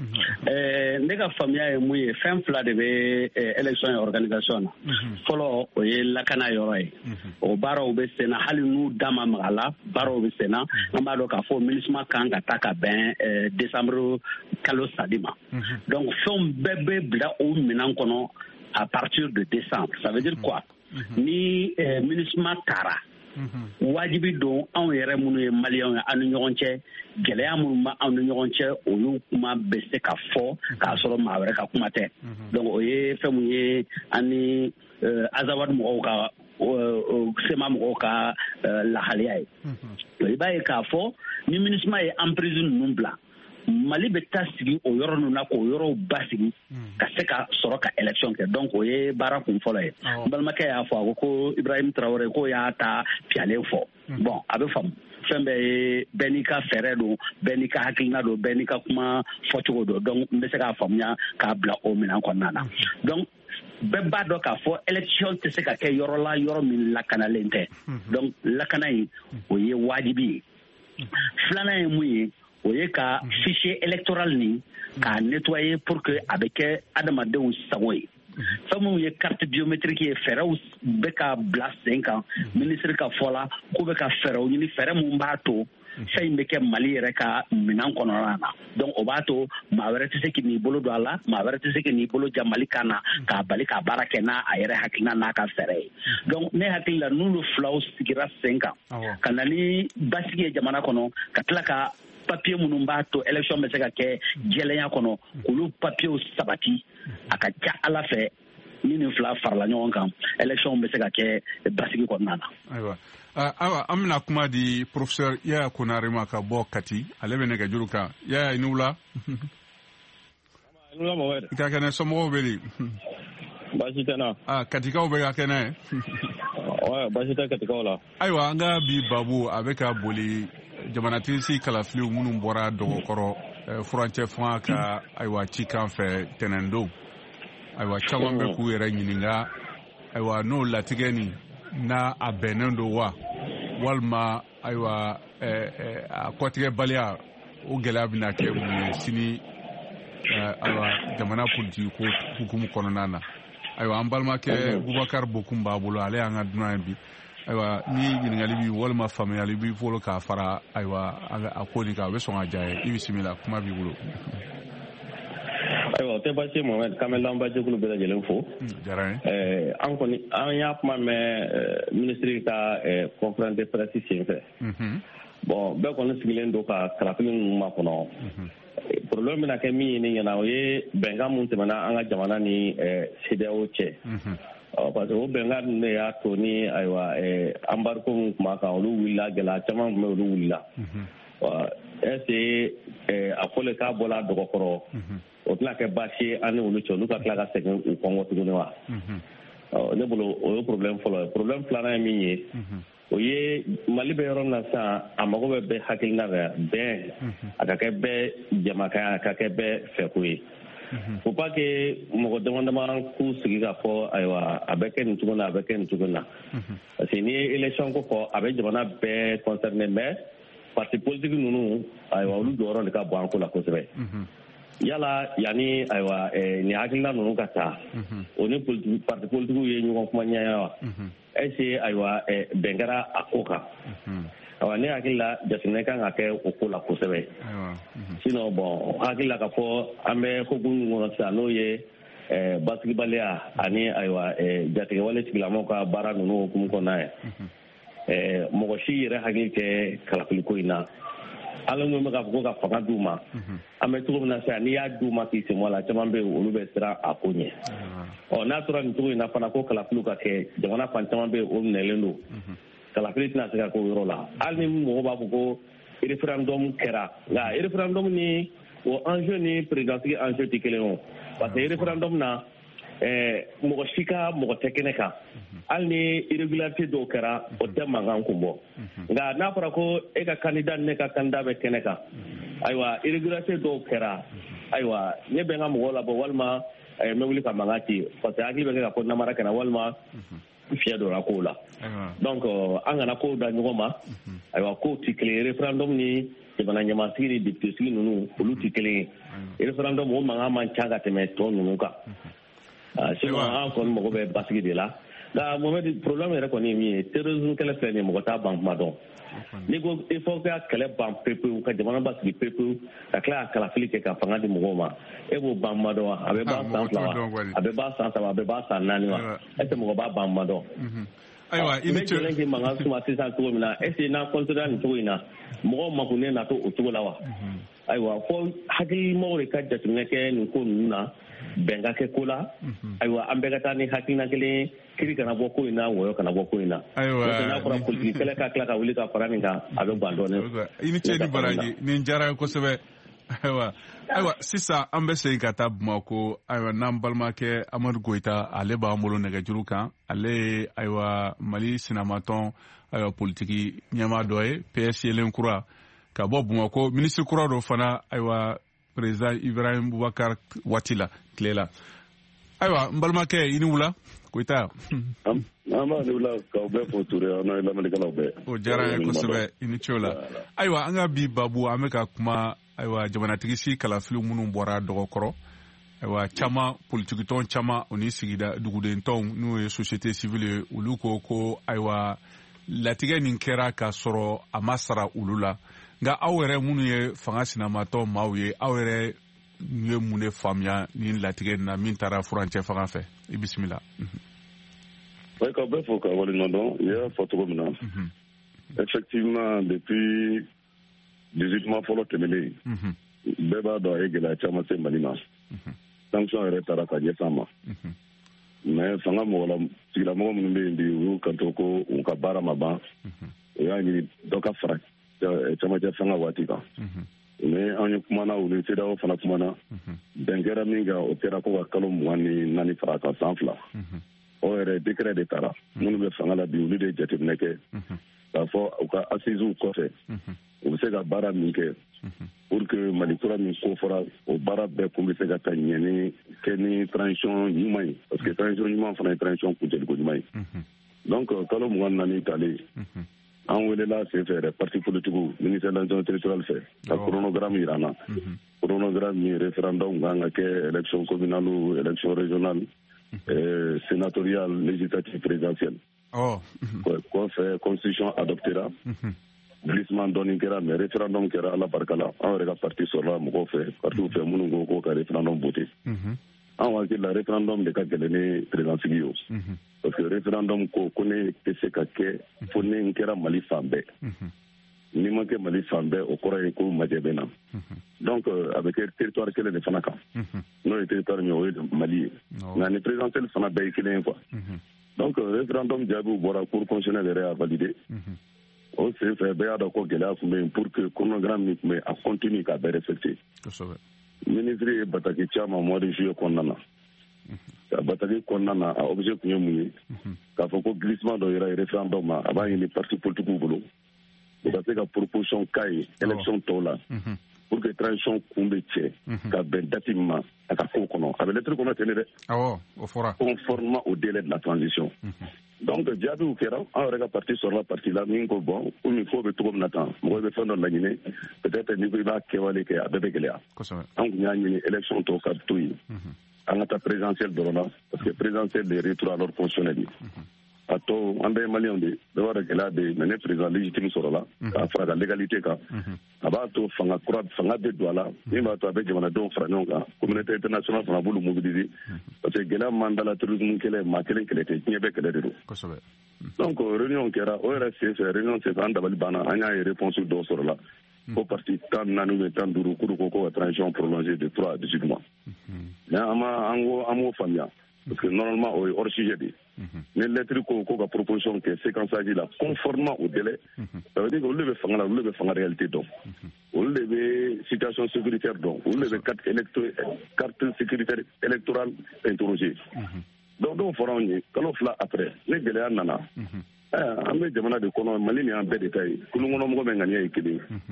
ne ka faamuya ye mun ye fɛn fila de bɛ élection organisation na fɔlɔ o ye lakana yɔrɔ ye o baaraw bɛ sen na hali n'u da ma maga la baaraw bɛ sen na an b'a dɔn k'a fɔ MINUSMA kan ka taa ka bɛn décembre kalo sadi ma donc fɛnw bɛɛ bɛ bila o minɛn kɔnɔ à partir de décembre ça veut dire quoi ni MINUSMA taara wajibi don anw yɛrɛ minnu ye maliyɛnw ye an ni ɲɔgɔn cɛ gɛlɛya minnu bɛ anw ni ɲɔgɔn cɛ olu kuma bɛ se ka fɔ k'a sɔrɔ maa wɛrɛ ka kuma tɛ donc o ye fɛn mun ye an ni azawadi mɔgɔw ka sema mɔgɔw ka lahaliya ye i b'a ye k'a fɔ ni MINUSMA ye emprise ninnu bila Mali bɛ taa sigi o yɔrɔ ninnu na k'o yɔrɔw basigi ka se ka sɔrɔ ka élection kɛ donc o ye baara kun fɔlɔ ye n balimakɛ y'a fɔ a ko ko Ibrahim Traoré k'o y'a ta piyalen fɔ bon a bɛ faamu fɛn bɛɛ ye bɛɛ n'i ka fɛɛrɛ don bɛɛ n'i ka hakilina don bɛɛ n'i ka kuma fɔcogo don donc n bɛ se k'a faamuya k'a bila o minɛn kɔnɔna na donc bɛɛ b'a dɔn k'a fɔ élection tɛ se ka kɛ yɔrɔ la yɔrɔ min lakanalen tɛ donc lakana in o ye wajibi ye filanan ye mun ye o ye ka fichier électoral ni k'a nettoyer pour que a bɛ kɛ adamadenw sago ye fɛn minnu ye carte biométrique ye fɛɛrɛw bɛ ka bila sen kan ministre ka fɔ la k'u bɛ ka fɛɛrɛw ɲini fɛɛrɛ mun b'a to fɛn in bɛ kɛ Mali yɛrɛ ka minɛn kɔnɔna na donc o b'a to maa wɛrɛ tɛ se k'i bolo don a la maa wɛrɛ tɛ se k'i bolo jan Mali kan na k'a bali ka baara kɛ n'a a yɛrɛ hakilina n'a ka fɛɛrɛ ye donc ne hakili la n'olu filaw sigira sen kan ka na ni basigi ye jamana kɔnɔ ka tila ka papier minnu b'a to élection bɛ se ka kɛ jɛlenya kɔnɔ olu papiers sabati a ka ca Ala fɛ ni nin fila farala ɲɔgɔn kan élection bɛ se ka kɛ basigi kɔnɔna na. Ayiwa ayiwa an bɛna kuma di professeur Yaya Konare ma ka bɔ Kati ale bɛ nɛgɛjuru kan Yaya i ni wula. I ka kɛnɛ somɔgɔw bɛ di. Baasi tɛ n na. Ah Katikaw bɛ ka kɛnɛ. Baasi tɛ Katikaw la. Ayiwa an ka bi babu a bɛ ka boli jamanatigi kalafiliw minnu bɔra dɔgɔkɔrɔ furancɛ fanga ka ayiwa cikan fɛ tɛnɛndon ayiwa caman bɛ k'u yɛrɛ ɲininka ayiwa n'o latigɛ nin n'a a bɛnnen don wa walima ayiwa a kɔtigɛbaliya o gɛlɛya bɛna kɛ mun ye sini ayiwa jamana politiki ko hukumu kɔnɔna na ayiwa an balimakɛ Bubakari Bokum b'a bolo ale y'an ka dunan ye bi ayiwa ni ɲininkali bi walima faamuyali b'i bolo k'a fara ayiwa a ko nin kan a bɛ sɔn ka diya ye i bisimila kuma b'i bolo. Ayiwa o tɛ baasi ye Mohamed k'an bɛ lamɛnbaajɛkulu bɛɛ lajɛlen fo. Diyara n ye. Ɛɛ an kɔni an y'a kuma mɛn minisiri ka conférence de presse sen fɛ. Bon bɛɛ kɔni sigilen don ka kalafili ninnu makɔnɔ. Problème bɛna kɛ min ye ne ɲɛna o ye bɛnkan mun tɛmɛna an ka jamana ni C D E A O cɛ. Parce que o bɛnkan ninnu de y'a to ni ayiwa embargo min tun b'a kan olu wulila gɛlɛya caman tun bɛ olu wulila. Est ce que a fɔlen k'a bɔla dɔgɔkɔrɔ o tɛna kɛ baasi ye an ni olu cɛ olu ka tila ka segin u kɔngɔ tuguni wa. Ne bolo o ye problème fɔlɔ ye. Problème filanan ye min ye o ye Mali bɛ yɔrɔ min na sisan a mago bɛ bɛɛ hakilina fɛ bɛn a ka kɛ bɛɛ jamakaya a ka kɛ bɛɛ fɛko ye. Faut pas que mɔgɔ dama dama k'u sigi ka fɔ ayiwa a bɛ kɛ nin cogo la a bɛ kɛ nin cogo la parce que n'i ye élection ko fɔ a bɛ jamana bɛɛ concerné mais parti politique ninnu ayiwa olu jɔyɔrɔ de ka bon an ko la kosɛbɛ. Yala yanni ayiwa nin hakilina ninnu ka taa o ni parti politiques ye ɲɔgɔn kuma ɲɛya wa est ce que ayiwa bɛn kɛra a ko kan. Awa ne hakili la jateminɛ kan ka kɛ o ko la kosɛbɛ sinon bon hakili la ka fɔ an bɛ hukumu kɔnɔ sisan n'o ye basigibaliya ani ayiwa jatigɛwale tigilamɔgɔw ka baara ninnu hukumu kɔnɔna ye mɔgɔ si yɛrɛ hakili tɛ kalafiliko in na ala n'o bɛ k'a fɔ ko ka fanga d'u ma an bɛ cogo min na sisan n'i y'a d'u ma k'i sen bɔ a la caman bɛ yen olu bɛ siran a ko ɲɛ ɔ n'a tora nin cogo in na fana ko kalafiliw ka kɛ jamana fan caman bɛ yen o minɛlen don kalafili tɛna se ka k'o yɔrɔ la hali ni mɔgɔ b'a fɔ ko référendum kɛra nka référendum ni o enjeu ni présidentigi enjeu tɛ kelen o parce que référendum na mɔgɔ si ka mɔgɔ tɛ kɛnɛ kan hali ni irrégularité dɔw kɛra o tɛ mankan kun bɔ nka n'a fɔra ko e ka candidat ni ne ka candidat bɛ kɛnɛ kan ayiwa irrégularité dɔw kɛra ayiwa ne bɛ n ka mɔgɔw labɔ walima n bɛ wuli ka mankan ci parce que hakili bɛ kɛ ka fɔ namara kɛra walima fiɲɛ donna kow la donc an kana kow da ɲɔgɔn ma ayiwa kow tɛ kelen ye référendum ni jamana ɲɛmaasigi ni député sigi ninnu olu tɛ kelen ye référendum o mankan man ca ka tɛmɛ tɔ ninnu kan sinon an kɔni mago bɛ basigi de la nka Mohamed problème yɛrɛ kɔni ye min ye terrorisme kɛlɛ filɛ nin ye mɔgɔ t'a ban kuma dɔn n'i ko il faut ka kɛlɛ ban pepewu ka jamana basigi pepewu ka tila ka kalafili kɛ ka fanga di mɔgɔw ma e b'o ban kuma dɔn wa a bɛ ban san fila wa a bɛ ban san saba a bɛ ban san naani wa est ce que mɔgɔ b'a ban kuma dɔn ayiwa i ni ce ne k'i mankan suma sisan cogo min na est ce que n'an continuera nin cogo in na mɔgɔw makunnen na to o cogo la wa ayiwa fo hakilimɔgɔw de ka jateminɛ kɛ nin ko ninnu na bɛn ka kɛ ko la ayiwa an bɛɛ ka taa ni hakilina kelen kiri kana bɔ ko in na wɔyɔ kana bɔ ko in na n'a fɔra politiki kɛlɛ ka tila ka wuli ka fara nin kan a bɛ ban dɔɔnin i ni ce ni baraji nin diyara n ye kosɛbɛ ayiwa ayiwa sisan an bɛ segin ka taa Bamako ayiwa n'an balimakɛ Amadu Goyita ale b'an bolo nɛgɛjuru kan ale ye ayiwa Mali sinamatɔn ayiwa politiki ɲɛmaa dɔ ye P S yelen kura ka bɔ Bamako minisiri kura dɔ fana ayiwa président Ibrahim Boubacar waati la tile la ayiwa n balimakɛ i ni wula Goyita an b'a ni wula k'aw bɛɛ fo Ture an n'a lamɛnnikɛlaw bɛɛ o diyara n ye kosɛbɛ i ni ce o la ayiwa an ka bi babu an bɛ ka kuma ayiwa jamanatigi si kalafili minnu bɔra dɔgɔkɔrɔ ayiwa caman politikitɔn caman o ni sigida dugudentɔnw n'o ye société civile ye olu ko ko ayiwa latigɛ nin kɛra ka sɔrɔ a ma sara olu la nka aw yɛrɛ minnu ye fanga sinamatɔ maaw ye aw yɛrɛ ye mun de faamuya nin latigɛ nin na min taara furancɛ fanga fɛ i bisimila. oui k'aw bɛɛ fo k'a waleɲuman dɔn i y'a fɔ cogo min na effectivement depuis dix-huit mois fɔlɔ tɛmɛnen bɛɛ b'a dɔn a ye gɛlɛya caman se Mali ma sanction yɛrɛ taara ka ɲɛsin ma mais fanga mɔgɔ sigilamɔgɔ minnu bɛ yen bi u y'u kanto ko u ka baara ma ban u y'a ɲini dɔ ka fara camancɛ fanga waati kan mais an ye kumana u ni CEDEAO fana kumana bɛn kɛra min kan o kɛra ko ka kalo mugan ni naani fara kan san fila o yɛrɛ décret de taara minnu bɛ fanga la bi olu de jateminɛ kɛ k'a fɔ u ka assises kɔfɛ u bɛ se ka baara min kɛ pour que Mali kura min ko fɔra o baara bɛɛ kun bɛ se ka taa ɲɛ ni kɛ ni transition ɲuman ye parce que transition ɲuman fana ye transition kunceliko ɲuman ye donc kalo mugan naani talen an welela sen fɛ yɛrɛ parti politiques ministère de l'administration territoriale fɛ ka chronogramme yira an na chronogramme min référendum kan ka kɛ élection communale ou élection régionale sénatoriale législative présidentielle kɔfɛ constitution adoptera glissement dɔɔni kɛra mais référendum kɛra ala barika la an yɛrɛ ka parti sɔrɔla mɔgɔw fɛ partiw fɛ minnu ko ko ka référendum voté an hakili la référendum de ka gɛlɛn ni présidentsigi ye o parce que référendum ko ko ne tɛ se ka kɛ fo ne n kɛra Mali fan bɛɛ n'i ma kɛ Mali fan bɛɛ o kɔrɔ ye ko majɛ bɛ na donc a bɛ kɛ territoire kelen de fana kan n'o ye territoire min o ye Mali ye nka ni présidentielle fana bɛɛ ye kelen ye quoi donc référendum jaabiw bɔra cour constitutionnelle yɛrɛ y'a validé o sen fɛ bɛɛ y'a dɔn ko gɛlɛya tun bɛ yen pour que chronogramme min tun bɛ yen a continue k'a bɛɛ respecté ministre ye bataki caman mois de juillet kɔnɔna na ka bataki kɔnɔna na a objet tun ye mun ye k'a fɔ ko glissement dɔ yera référendum ma a b'a ɲini parti politiques bolo u ka se ka proposition k'a ye élection tɔw la pour que transition kun bɛ cɛ ka bɛn date min ma a ka kow kɔnɔ a bɛ lettre kɔnɔ ten de dɛ conformément au délai de la transition donc jaabiw kɛra an yɛrɛ ka parti sɔrɔla parti la min ko bon komi ko bɛ cogo min na tan mɔgɔ bɛ fɛn dɔ laɲini peut-être n'i ko i b'a kɛwale kɛ a bɛɛ bɛ gɛlɛya an tun y'a ɲini élection tɔw ka to yen an ka taa présidentielle dɔrɔn na parce que présidentielle de retour à l'ordre constitutionnel ye a tɔ an bɛɛ ye maliyɛnw de bɛɛ b'a dɔn gɛlɛya bɛ yen mais ne président légitime sɔrɔla k'a fara ka légalité kan a b'a to fanga kura fanga bɛ don a la min b'a to a bɛ jamanadenw fara ɲɔgɔn kan communauté internationale fana b'olu mobiliser parce que gɛlɛya man da la terrorisme kɛlɛ maa kelen kɛlɛ tɛ diɲɛ bɛɛ kɛlɛ de don donc réunion kɛra o yɛrɛ sen fɛ réunion sen fɛ an dabali banna an y'a ye réponse dɔw sɔrɔla ko parti tan naani ou tan duuru k'olu ko ko ka transition prolongée de trois à dix-huit mois mais an ma an ko an m'o faamuya parce que normalement o ye hors sujet de ye ni lettre ko ko ka proposition kɛ séquençage la conformément au délai ça veut dire que olu de bɛ fanga la olu de bɛ fanga réalité dɔn olu de bɛ situation sécuritaire dɔn olu de bɛ carte électo carte sécuritaire électorale interrogée donc dɔw fɔra anw ye kalo fila après ni gɛlɛya nana an bɛ jamana de kɔnɔ Mali ni y'an bɛɛ de ta ye kulun kɔnɔ mɔgɔ bɛ ŋaniya ye kelen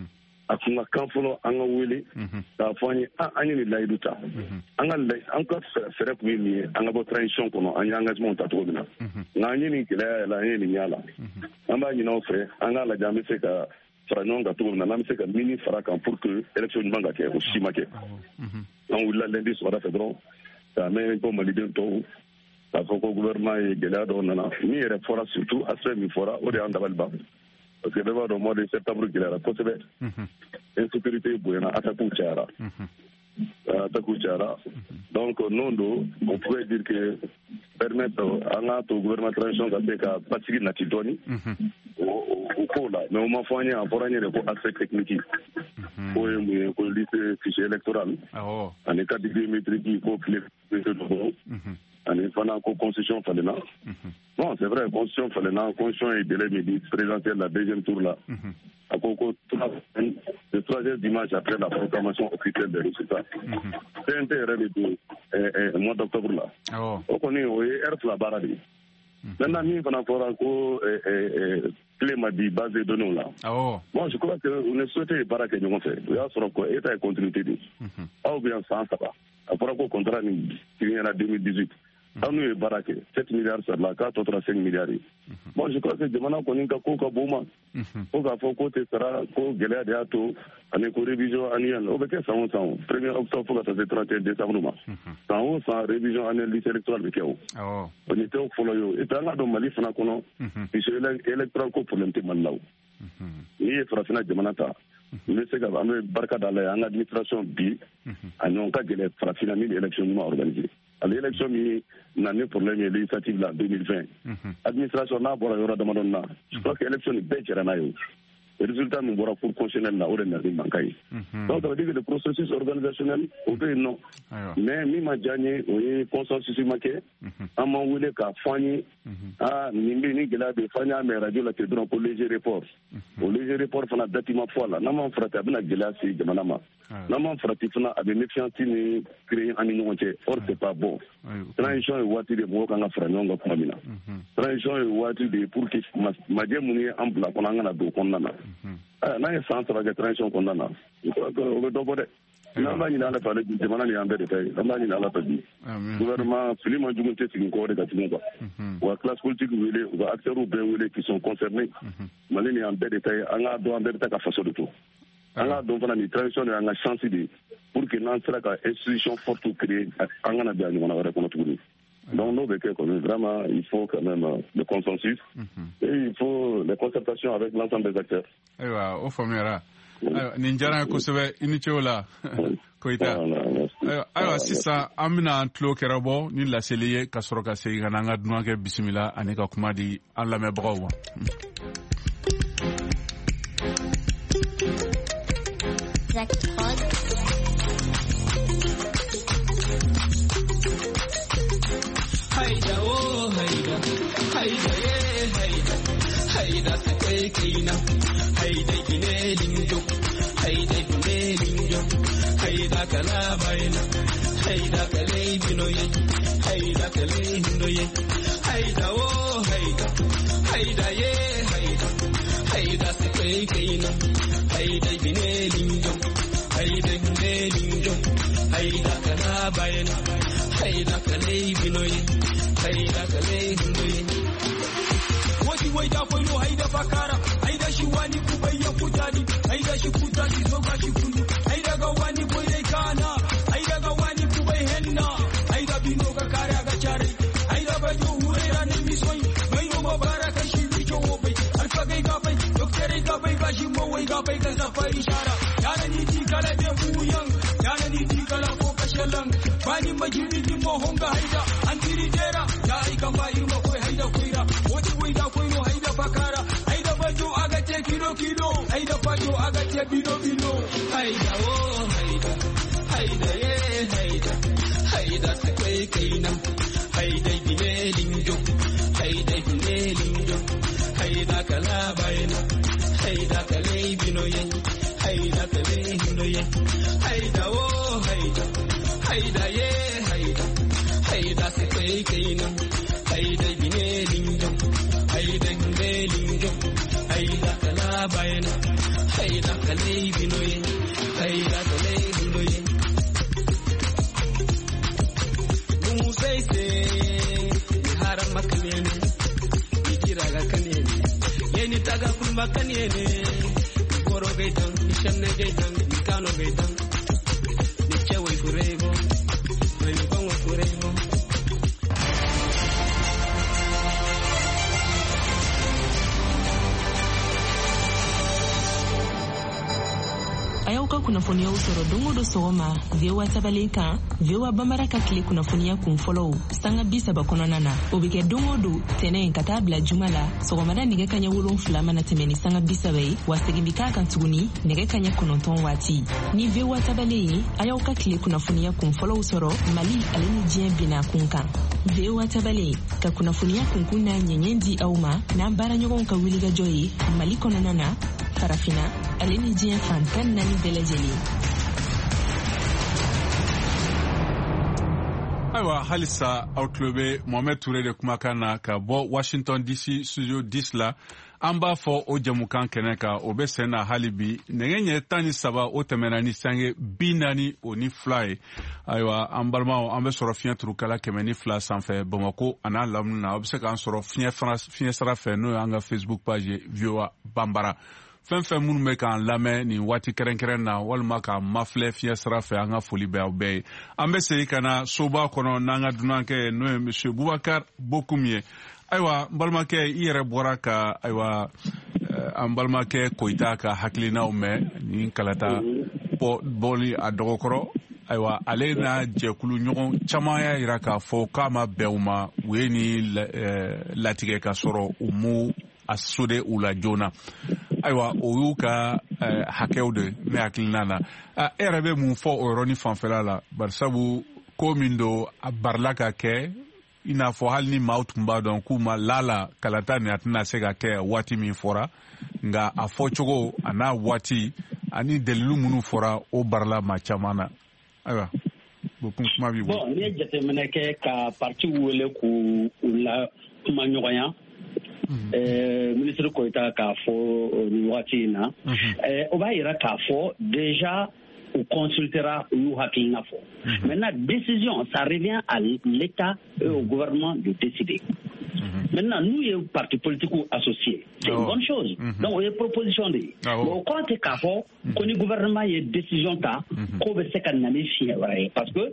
a kunga kan fɔlɔ an ka wele k'a fɔ an ye an ye nin layidu ta an ka an ka fɛɛrɛ kun ye min ye an ka bɔ transition kɔnɔ an ye engagement ta cogo min na nka an ye nin gɛlɛya yɛlɛ an ye nin y'a la an b'a ɲini aw fɛ an k'a lajɛ an bɛ se ka fara ɲɔgɔn kan cogo min na n'an bɛ se ka mini fara kan pour que élection ɲuman ka kɛ o si ma kɛ an wulila lundi sɔgɔmada fɛ dɔrɔn k'a mɛn ko maliden tɔw k'a fɔ ko gouvernement ye gɛlɛya dɔw nana min yɛrɛ fɔra surtout aspect min fɔra o de y'an dabali ban parce que bɛɛ b'a dɔn mois de septembre gɛlɛyara kosɛbɛ insécurité bonyana attaque cayara attaque cayara donc non do on pourrait dire que permettre an ka to gouvernement transition ka se ka basigi nati dɔɔni o ko la mais o ma fɔ an ye a fɔra an ye de ko aspect technique ko ye mun ye ko lycée fichier électoral ani carte biométrique ko tile dɔrɔn ani fana ko constitution falenna bon c'est vrai constitution falenna constitution ye délai min di présidentielle la deuxième tour la a ko ko le troisième dimanche après la proclamation officielle des résultats C N T yɛrɛ de don mois d'octobre la o kɔni o ye heure fila baara de ye maintenant min fana fɔra ko clé ma di base de données la bon je crois que on est souhaité baara kɛ ɲɔgɔn fɛ o y'a sɔrɔ ko état ye continuité de aw bɛ yan san saba a fɔra ko contrat nin signera deux mille dix-huit an n'u ye baara kɛ sept milliards sarala k'a tɔ tora cinq milliards ye bon je crois que jamana kɔni ka ko ka bon ma fo k'a fɔ ko tɛ sara ko gɛlɛya de y'a to ani ko révision annuelle o bɛ kɛ san o san premier octobre fo ka taa se trente et un décembre ma san o san révision annuelle lycée électoral bɛ kɛ o o nin tɛ o fɔlɔ ye o et puis an ka dɔn Mali fana kɔnɔ fichier électoral ko problème tɛ Mali la o n'i ye farafinna jamana ta n bɛ se ka an bɛ barika da la ye an ka administration bi a ɲɔgɔn ka gɛlɛn farafinna min élection ɲuman organiser ale élection min na ni problème ye législative la deux mille vingt administration n'a bɔra yɔrɔ damadɔni na je crois que élection nin bɛɛ jɛra n'a ye o résultat min bɔra cour constitutionnelle la o de nana ni mankan ye donc ça veut dire que le processus organisationnel o bɛ yen nɔ mais min ma diya n ye o ye consensus ma kɛ an m'an wele k'a fɔ an ye aa nin bɛ nin gɛlɛya bɛ fɔ an y'a mɛn radio la ten dɔrɔn ko léger report o léger report fana date ma fɔ a la n'an m'an farati a bɛna gɛlɛya se jamana ma n'an m'an farati fana a bɛ méfiance ni créer an ni ɲɔgɔn cɛ or c'est pas bon transition ye waati de mɔgɔw kan ka fara ɲɔgɔn kan kuma min na transition ye waati de pour que majɛ minnu ye an bila kɔnɔ an kana don o kɔnɔna na n'an ye san saba kɛ transition kɔnɔna na o bɛ dɔ bɔ dɛ n'an b'a ɲini ala fɛ ale jamana nin y'an bɛɛ de ta ye an b'a ɲini ala fɛ bi gouvernement fili man jugu tɛ sigi kɔ de ka tugun quoi u ka classe politique wele u ka acteurs bɛɛ wele qui sont concernés Mali nin y'an bɛɛ de ta ye an k'a dɔn an bɛɛ bɛ taa ka faso de to an k'a dɔn fana nin transition de y'an ka chance de ye pour que n'an sera ka institution forte créer an kana bɛn a ɲɔgɔnna wɛrɛ kɔnɔ tuguni donc n'o bɛ kɛ kɔni vraiment il faut quand même le consensus et il faut les concertations avec l'ensemble des acteurs. Ayiwa o faamuyara nin diyara n ye kosɛbɛ i ni ce o la Koyita ayiwa sisan an bɛna an tulo kɛra bɔ ni laseli ye ka sɔrɔ ka segin ka na an ka dunan kɛ bisimila ani ka kuma di an lamɛnbagaw ma. Haida oh haida haida ye haida haida sai kaina haida gine linjo haida gine linjo haida kala baina haida kale binoye haida kale hindoye haida oh haida haida ye haida haida sai kaina haida gine linjo haida gine linjo haida kala baina haida kale binoye haida kale hindoye wati waida koino haida fakara haida shi wani kubayya kutani haida shi kutani zoga shi kundu haida ga wani boye kana haida ga wani kubay henna haida bino ga kare ga chare haida ba jo hurera ne misoi mai no baraka shi bicho wobai alfa gai ga bai doktere ga bai ba shi mo wai ga bai ga safari shara yana ni ti kala de buyan yana ni ti kala ko kashalan bani majidi di mo honga haida antiri dera ya ai kan bai mo koi haida koira wati waida koino haida fakara haida bajo aga te kilo kilo haida bajo aga te bino bino haida oh haida haida ye haida haida se kai kaina haida gine linjo haida gine linjo haida kala baina haida kale bino ye haida kale hindo ye haida oh haida haida ye haida haida se kai kaina haida gine linjo haida gine linjo haida kala baina haida kale bino makaniene Goro gaitan Nishamne gaitan Nikano gaitan Nichewe kurebo Wenibongo kurebo Ayauka kunafonia usoro dongo do sogoma vewa tabaleka vewa bamaraka kile kunafonia kumfollow sanga bisa bakonana obike dongo do tene katabla jumala sogomada nige kanya wulun flama na temeni sanga bisa bai wasegindika kan tuguni nige kanya kunonton wati ni vewa tabale ayauka kile kunafonia kumfollow usoro mali aleni jien bina kunka vewa tabale ka kunafonia kunkuna nyenyendi auma na bara nyogon ka wiliga joyi mali konana farafina aleni jien fantan nani belajeli Aywa halisa outlobe Mohamed Touré de kumakana ka bo Washington D C studio dix la amba fo o jamukan keneka obesena halibi nengenye tani saba o temenani sange binani oni fly aywa ambalma ambe soro fien trukala kemeni fly sanfe Bamako ana lamna obseka soro fien France fien sara fe no anga Facebook page viewa Bambara fɛn fɛn minnu bɛ k'an lamɛn nin waati kɛrɛnkɛrɛn na walima ka mafilɛ fiɲɛ sira fɛ an ka foli bɛ aw bɛɛ ye an bɛ segin ka na soba kɔnɔ n'an ka dunankɛ n'o ye monsieur Boubacar Bokoum ye ayiwa n balimakɛ i yɛrɛ bɔra ka ayiwa an balimakɛ Koyita ka hakilinaw mɛn nin kalata bɔli a dɔgɔkɔrɔ ayiwa ale n'a jɛkulu ɲɔgɔn caman y'a jira k'a fɔ k'a ma bɛn u ma u ye ni latigɛ ka sɔrɔ u m'u a sode u la joona ayiwa o y'u ka hakɛw de ne hakilina na e yɛrɛ bɛ mun fɔ o yɔrɔnin fanfɛla la barisabu ko min don a barila ka kɛ i n'a fɔ hali ni maaw tun b'a dɔn k'u ma lala kalata nin a tɛna se ka kɛ waati min fɔra nka a fɔcogo a n'a waati ani dalilu minnu fɔra o barila maa caman na ayiwa Bokoum kuma b'i bolo. Bon n'i ye jateminɛ kɛ ka parti wele k'u la kuma ɲɔgɔnya ministre Koyita k'a fɔ nin waati in na o b'a yira k'a fɔ déjà u consultera u y'u hakilina fɔ maintenant décision ça revient à l'État et au gouvernement de décider. Maintenant, nous, les partis politiques associés, c'est une bonne chose. Donc, il y a une proposition de. Mais au compte qu'à fond, qu'on le gouvernement ait décision ta, qu'on veut se canaliser, parce que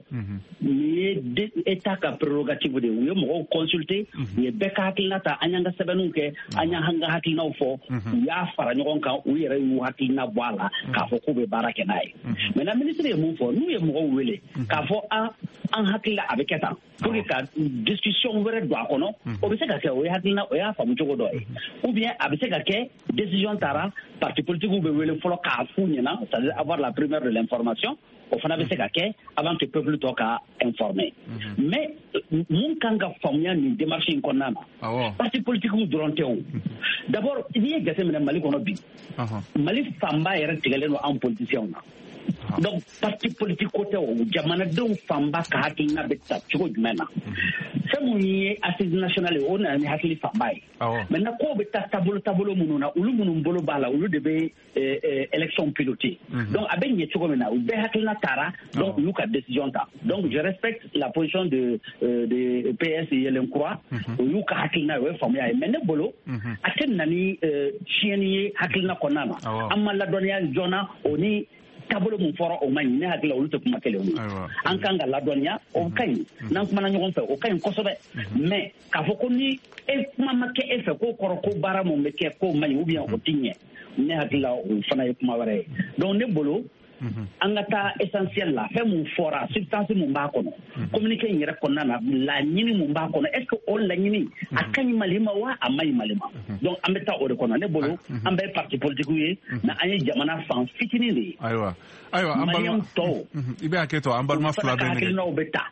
l'État a prérogative de, oui, on consulter, il y a des cas qui n'ont pas, il y a des sebenouke, il y a des cas qui n'ont pas, il y a faranyon ka, oui, il y a des cas qui n'ont pas, qu'à fond qu'on veut barakenaï. Maintenant, le ministre est mon fort, nous, il y a mon ouélé, qu'à fond un, un hakila avec état, pour que la discussion ouverte doit qu'on a, on veut se casser. O hakilina o y'a faamu cogo dɔ ye ou bien a bɛ se ka kɛ décision taara parti politique bɛ wele fɔlɔ k'a f'u ɲɛna c'est-à-dire avoir la première de l'information o fana bɛ se ka kɛ avant que peuple tɔ ka informer mais mun kan ka faamuya nin démarche in kɔnɔna na parti politique dɔrɔn tɛ o d'abord n'i ye jateminɛ Mali kɔnɔ bi Mali fanba yɛrɛ tigɛlen don an politiciens na donc parti politique ko tɛ o jamanadenw fanba ka hakilina bɛ ta cogo jumɛn na fɛn mun ye assise nationale o nana ni hakili fanba ye maintenant ko bɛ taa taabolo taabolo minnu na olu minnu bolo b'a la olu de bɛ élection piloter donc a bɛ ɲɛ cogo min na u bɛɛ hakilina taara donc u y'u ka décision ta donc je respecte la position de de P S Yelenkura u y'u ka hakilina o ye faamuya ye mais ne bolo a tɛ na ni tiɲɛni ye hakilina kɔnɔna na an ma ladɔnniya joona o ni tabolo mun fɔra o man ɲi ne hakili la olu tɛ kuma kelen ye an kan ka ladɔnniya o ka ɲi n'an kumana ɲɔgɔn fɛ o ka ɲi kosɛbɛ mais k'a fɔ ko ni e kuma ma kɛ e fɛ k'o kɔrɔ ko baara mun bɛ kɛ k'o man ɲi ou bien o tɛ ɲɛ ne hakili la o fana ye kuma wɛrɛ ye donc ne bolo an ka taa essentiel la fɛn mun fɔra substance mun b'a kɔnɔ communiqué in yɛrɛ kɔnɔna na laɲini mun b'a kɔnɔ est ce que o laɲini a ka ɲi Mali ma wa a ma ɲi Mali ma donc an bɛ taa o de kɔnɔ ne bolo an bɛ parti politique ye na an ye jamana fan fitinin de ye ayiwa ayiwa an balima tɔw i bɛ hakɛ to an balima fila bɛ nɛgɛ hakilinaw bɛ taa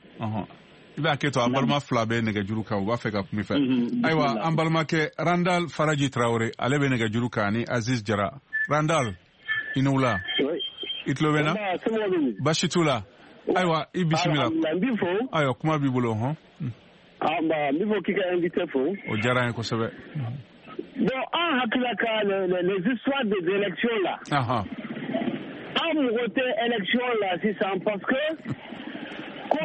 i bɛ hakɛ to an balima fila bɛ nɛgɛjuru kan u b'a fɛ ka kuma i fɛ ayiwa an balimakɛ Randal Faraji Traoré ale bɛ nɛgɛjuru kan ani Aziz Jara Randal i ni wula i tulo bɛ na baasi t'u la ayiwa i bisimila ayiwa kuma b'i bolo hɔn n b'i fɔ k'i ka invité fo o diyara n ye kosɛbɛ bon an hakilila ka les histoires des élections là an mɔgɔ tɛ élection la sisan parce que ko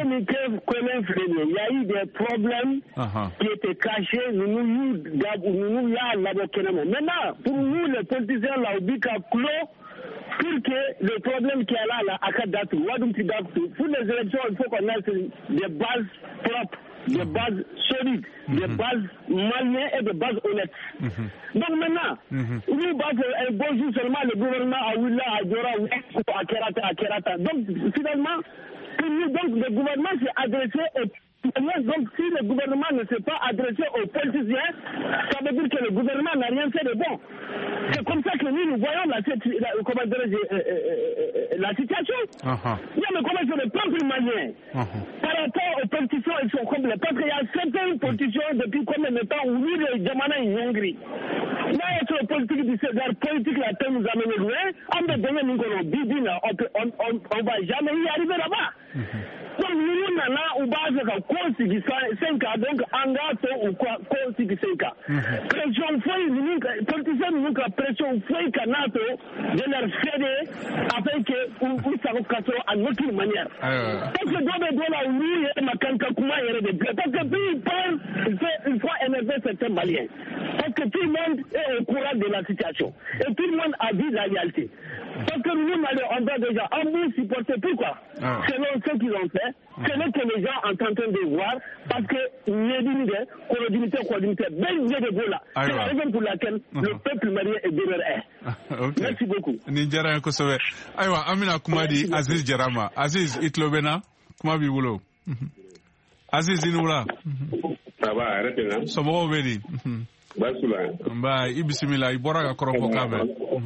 il y a eu des problèmes uh-huh. qui étaient cachés. Nous nous nous là, là, maintenant, pour nous, les politiciens, là, au Bika clos, pour que le problème qui est là, là, à Kadatu, pour les élections, il faut qu'on ait des bases propres, des bases solides, mm-hmm. des bases maliennes et des bases honnêtes. Mm-hmm. Donc maintenant, mm-hmm. nous, un bon jour seulement, le gouvernement a eu là, à Dora, à Kerata, à Kerata. Donc finalement, pour nous, donc, le gouvernement s'est adressé aux donc, si le gouvernement ne s'est pas adressé aux politiciens, ça veut dire que le gouvernement n'a rien fait de bon. C'est comme ça que nous, nous voyons la, la, comment dirais-je, euh, euh, euh, la situation. Uh-huh. Il y a le comment sur le peuple malien. Uh-huh. Par rapport aux politiciens, ils sont comme les peuples. Il y a certaines politiciens depuis combien de temps où nous, les Jamana, ils ont gris. Là, sur la politique du César, politique, la terre nous amène loin. On va donner nous, on ne va jamais y arriver là-bas. Uh-huh. Donc, nous, là, on va cinq ans, donc en gâteau ou quoi, cinq ans. Pression fouille, politiciens nous ont pression fouille canato de leur céder afin que nous savons qu'à à notre manière. Parce que dans le doigt là où nous, il y a ma canca kuma, il y a des blés. Parce que puis il pense, il faut énerver certains Maliens. Parce que tout le monde est au courant de la situation. Et tout le monde a dit la réalité. Parce que nous, on doit déjà en nous supporter. Pourquoi? Selon ce qu'ils ont fait, selon que les gens sont en train de voir, parce que l'unité, l'unité, l'unité, belle idée de Bola. C'est la raison pour laquelle uh-huh. le peuple malien est derrière. Okay. Merci beaucoup. Ninjara Kosowe. Aywa, Amina Kumadi, Aziz Jarama. Aziz, Itlobena, Kumabi Wulo. Aziz Inula. Ça va, arrêtez là. Sobo Bedi. Basula. Ba, Ibisimila, Ibora Koroko Kabe.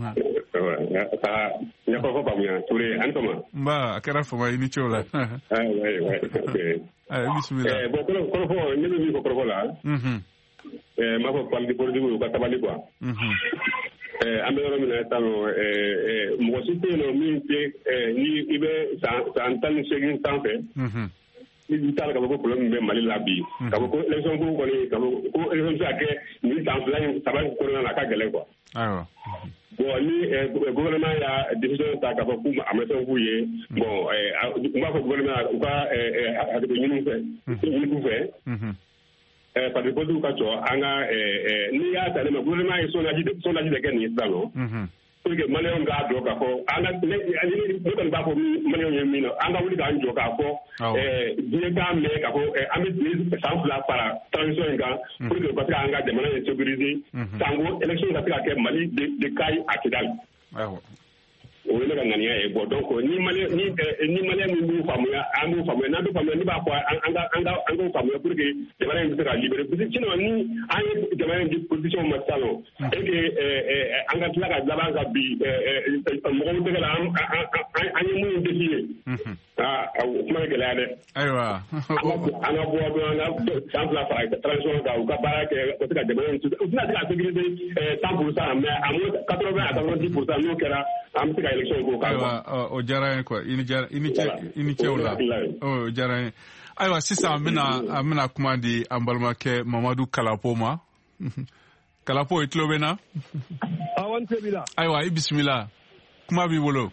Ya ko ba mu Touré antoma ba akara fo ma ini chola ah ouais ouais OK ah bismillah eh bon ko ko fo ni ni ko ko la mhm eh ma ko pal di por di ko tabali quoi mhm eh amelo mi na tano eh eh mo site no mi te ni ibe sa sa antan segin tanfe mhm ni tal ka ko problème be mali labi ka ko élection ko ko ni ka ko élection sa ke ni tan plan taban ko na ka gele quoi ah bon ni gouvernement ya décision ta ka ko kuma amata huye bon eh ma ko gouvernement ko eh ade nyinu fe nyinu fe eh pa de bodu ka to anga eh ni ya ta le gouvernement yi so na ji so na ji de ken ni salo pour que malé on ga do ka ko anga ni ni ko ba ko malé on mi no anga wuli ka njo ka ko eh die ka me ka ko ami ni sans la para transition ga pour que parce que anga de malé sécuriser tango élection ga ka ke mali de de kai akidal ah o le ga ngania e bo donc ni malé ni ni malé ni mu famu ya amu famu na do famu ni ba ko anga anga anga famu pour que de malé ni ka libérer parce que sinon ni ay de malé di position ma salon et que eh anga tla ga la ga bi eh mo ko de la an mu décider ah kuma ga la de aywa anga bo do anga sans la para transition ga ka bara ke ko ka de malé tu na ka sécuriser cent pour cent mais à quatre-vingts à quatre-vingt-dix pour cent no kera am tika election ko ka o jara ko ini jara ini che ini chewla o jara aywa sisa amina amina kuma di ambalma ke Mamadou Kalapoma Kalapo itlobena awan sebila aywa bismillah kuma bi wolo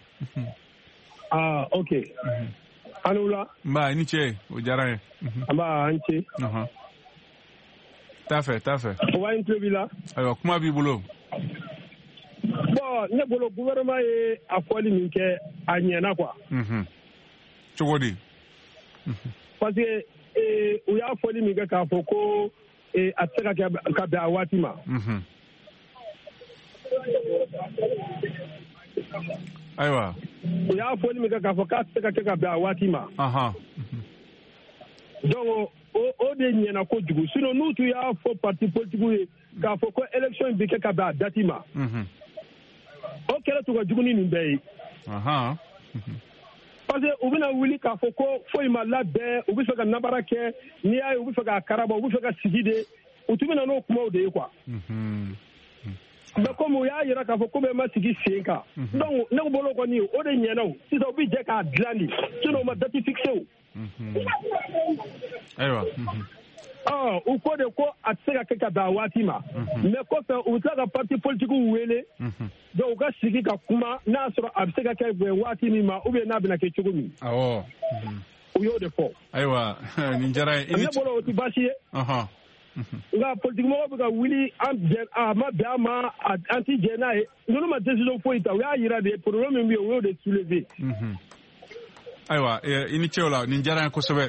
ah okay anula ba ini che o jara amba anche aha ta fait ta fait awan sebila aywa kuma bi wolo bon ne bolo gouvernement ye a fɔli min kɛ a ɲɛna quoi mhm cogo di parce que eh u y'a fɔli min kɛ k'a fɔ ko eh a tɛ ka kɛ ka bɛn a waati ma mhm ayiwa u y'a fɔli min kɛ k'a fɔ k'a tɛ ka kɛ ka bɛn a waati ma aha donc o o de ɲɛna kojugu sinon n'u tun y'a fɔ parti politique ye k'a fɔ ko élection bɛ kɛ ka bɛn a date ma mhm o kɛra tun ka jugu ni nin bɛɛ ye aha parce que u bɛna wuli k'a fɔ ko foyi ma labɛn u bɛ fɛ ka nabara kɛ n'i y'a ye u bɛ fɛ k'a karaba u bɛ fɛ ka sigi de u tun bɛna n'o kumaw de ye quoi mais comme u y'a yira k'a fɔ ko bɛ ma sigi sen kan donc ne bolo kɔni o de ɲɛna o sisan u bɛ jɛ k'a dilan de sinon u ma date fixé o ayiwa ɔ u ko de ko a tɛ se ka kɛ ka bɛn a waati ma mais kɔfɛ u bɛ tila ka parti politique wele donc u ka sigi ka kuma n'a sɔrɔ a bɛ se ka kɛ bɛn waati min ma ou bien n'a bɛna kɛ cogo min awɔ u y'o de fɔ ayiwa nin diyara ye ne bolo o tɛ baasi ye nka politique mɔgɔw bɛ ka wuli an jɛ a ma bɛn a ma an ti jɛ n'a ye ninnu ma décision foyi ta u y'a yira de problème min bɛ yen u y'o de soulever ayiwa i ni ce o la nin diyara n ye kosɛbɛ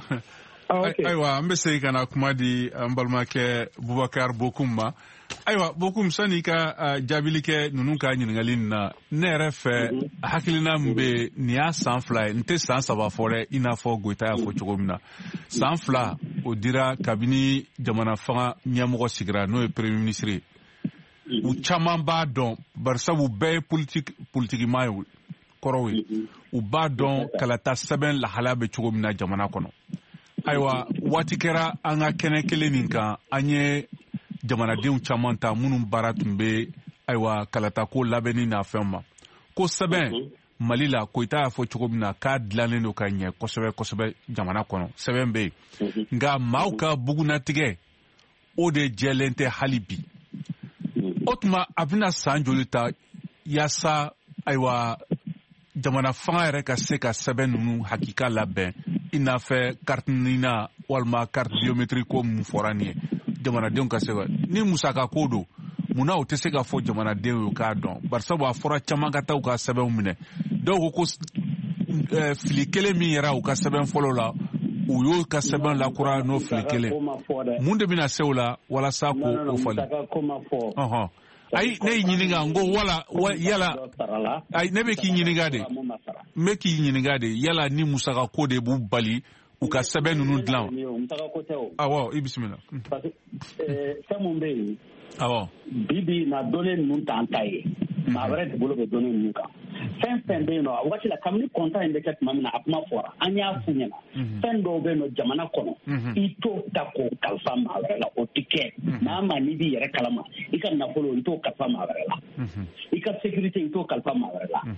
ayiwa an bɛ segin ka na kuma di an balimakɛ Bubakari Bokum ma ayiwa Bokum sani ka jaabili kɛ ninnu ka ɲininkali nin na ne yɛrɛ fɛ hakilina min bɛ nin y'a san fila ye n tɛ san saba fɔ dɛ i n'a fɔ Goyita y'a fɔ cogo min na san fila o dira kabini jamana fanga ɲɛmɔgɔ sigira n'o ye premier ministre ye u caman b'a dɔn barisabu bɛɛ ye politique politikiman ye kɔrɔw ye u b'a dɔn kalata sɛbɛn lahalaya bɛ cogo min na jamana kɔnɔ ayiwa waati kɛra an ka kɛnɛ kelen nin kan an ye jamanadenw caman ta minnu baara tun bɛ ayiwa kalata ko labɛnni n'a fɛn ma ko sɛbɛn Mali la Koyita y'a fɔ cogo min na k'a dilannen don ka ɲɛ kosɛbɛ kosɛbɛ jamana kɔnɔ sɛbɛn bɛ yen nka maaw ka bugunatigɛ o de jɛlen tɛ hali bi o tuma a bɛna san joli ta yaasa ayiwa jamana fanga yɛrɛ ka se ka sɛbɛn ninnu hakika labɛn i n'a fɛ carte nina walima carte biométrique ko mun fɔra nin ye jamanadenw ka se ka ni musaka ko don munna o tɛ se ka fɔ jamanadenw ye k'a dɔn barisabu a fɔra caman ka taa u ka sɛbɛnw minɛ dɔw ko ko fili kelen min yɛrɛ u ka sɛbɛn fɔlɔ la u y'o ka sɛbɛn lakura n'o fili kelen mun de bɛna se o la walasa ko o falen ɔhɔn ayi ne y'i ɲininka n ko wala yala ayi ne bɛ k'i ɲininka de n bɛ k'i ɲininka de yala ni musaka ko de b'u bali u ka sɛbɛn ninnu dilan awɔ i bisimila fɛn mun bɛ yen awɔ bibi na données ninnu t'an ta ye maa wɛrɛ de bolo bɛ données ninnu kan fɛn fɛn bɛ yen nɔ a waati la kabini kɔntan in bɛ kɛ tuma min na a kuma fɔra an y'a f'u ɲɛna fɛn dɔw bɛ yen nɔ jamana kɔnɔ i t'o ta k'o kalifa maa wɛrɛ la o tɛ kɛ maa maa n'i b'i yɛrɛ kalama i ka nafolo i t'o kalifa maa wɛrɛ la i ka sécurité i t'o kalifa maa wɛrɛ la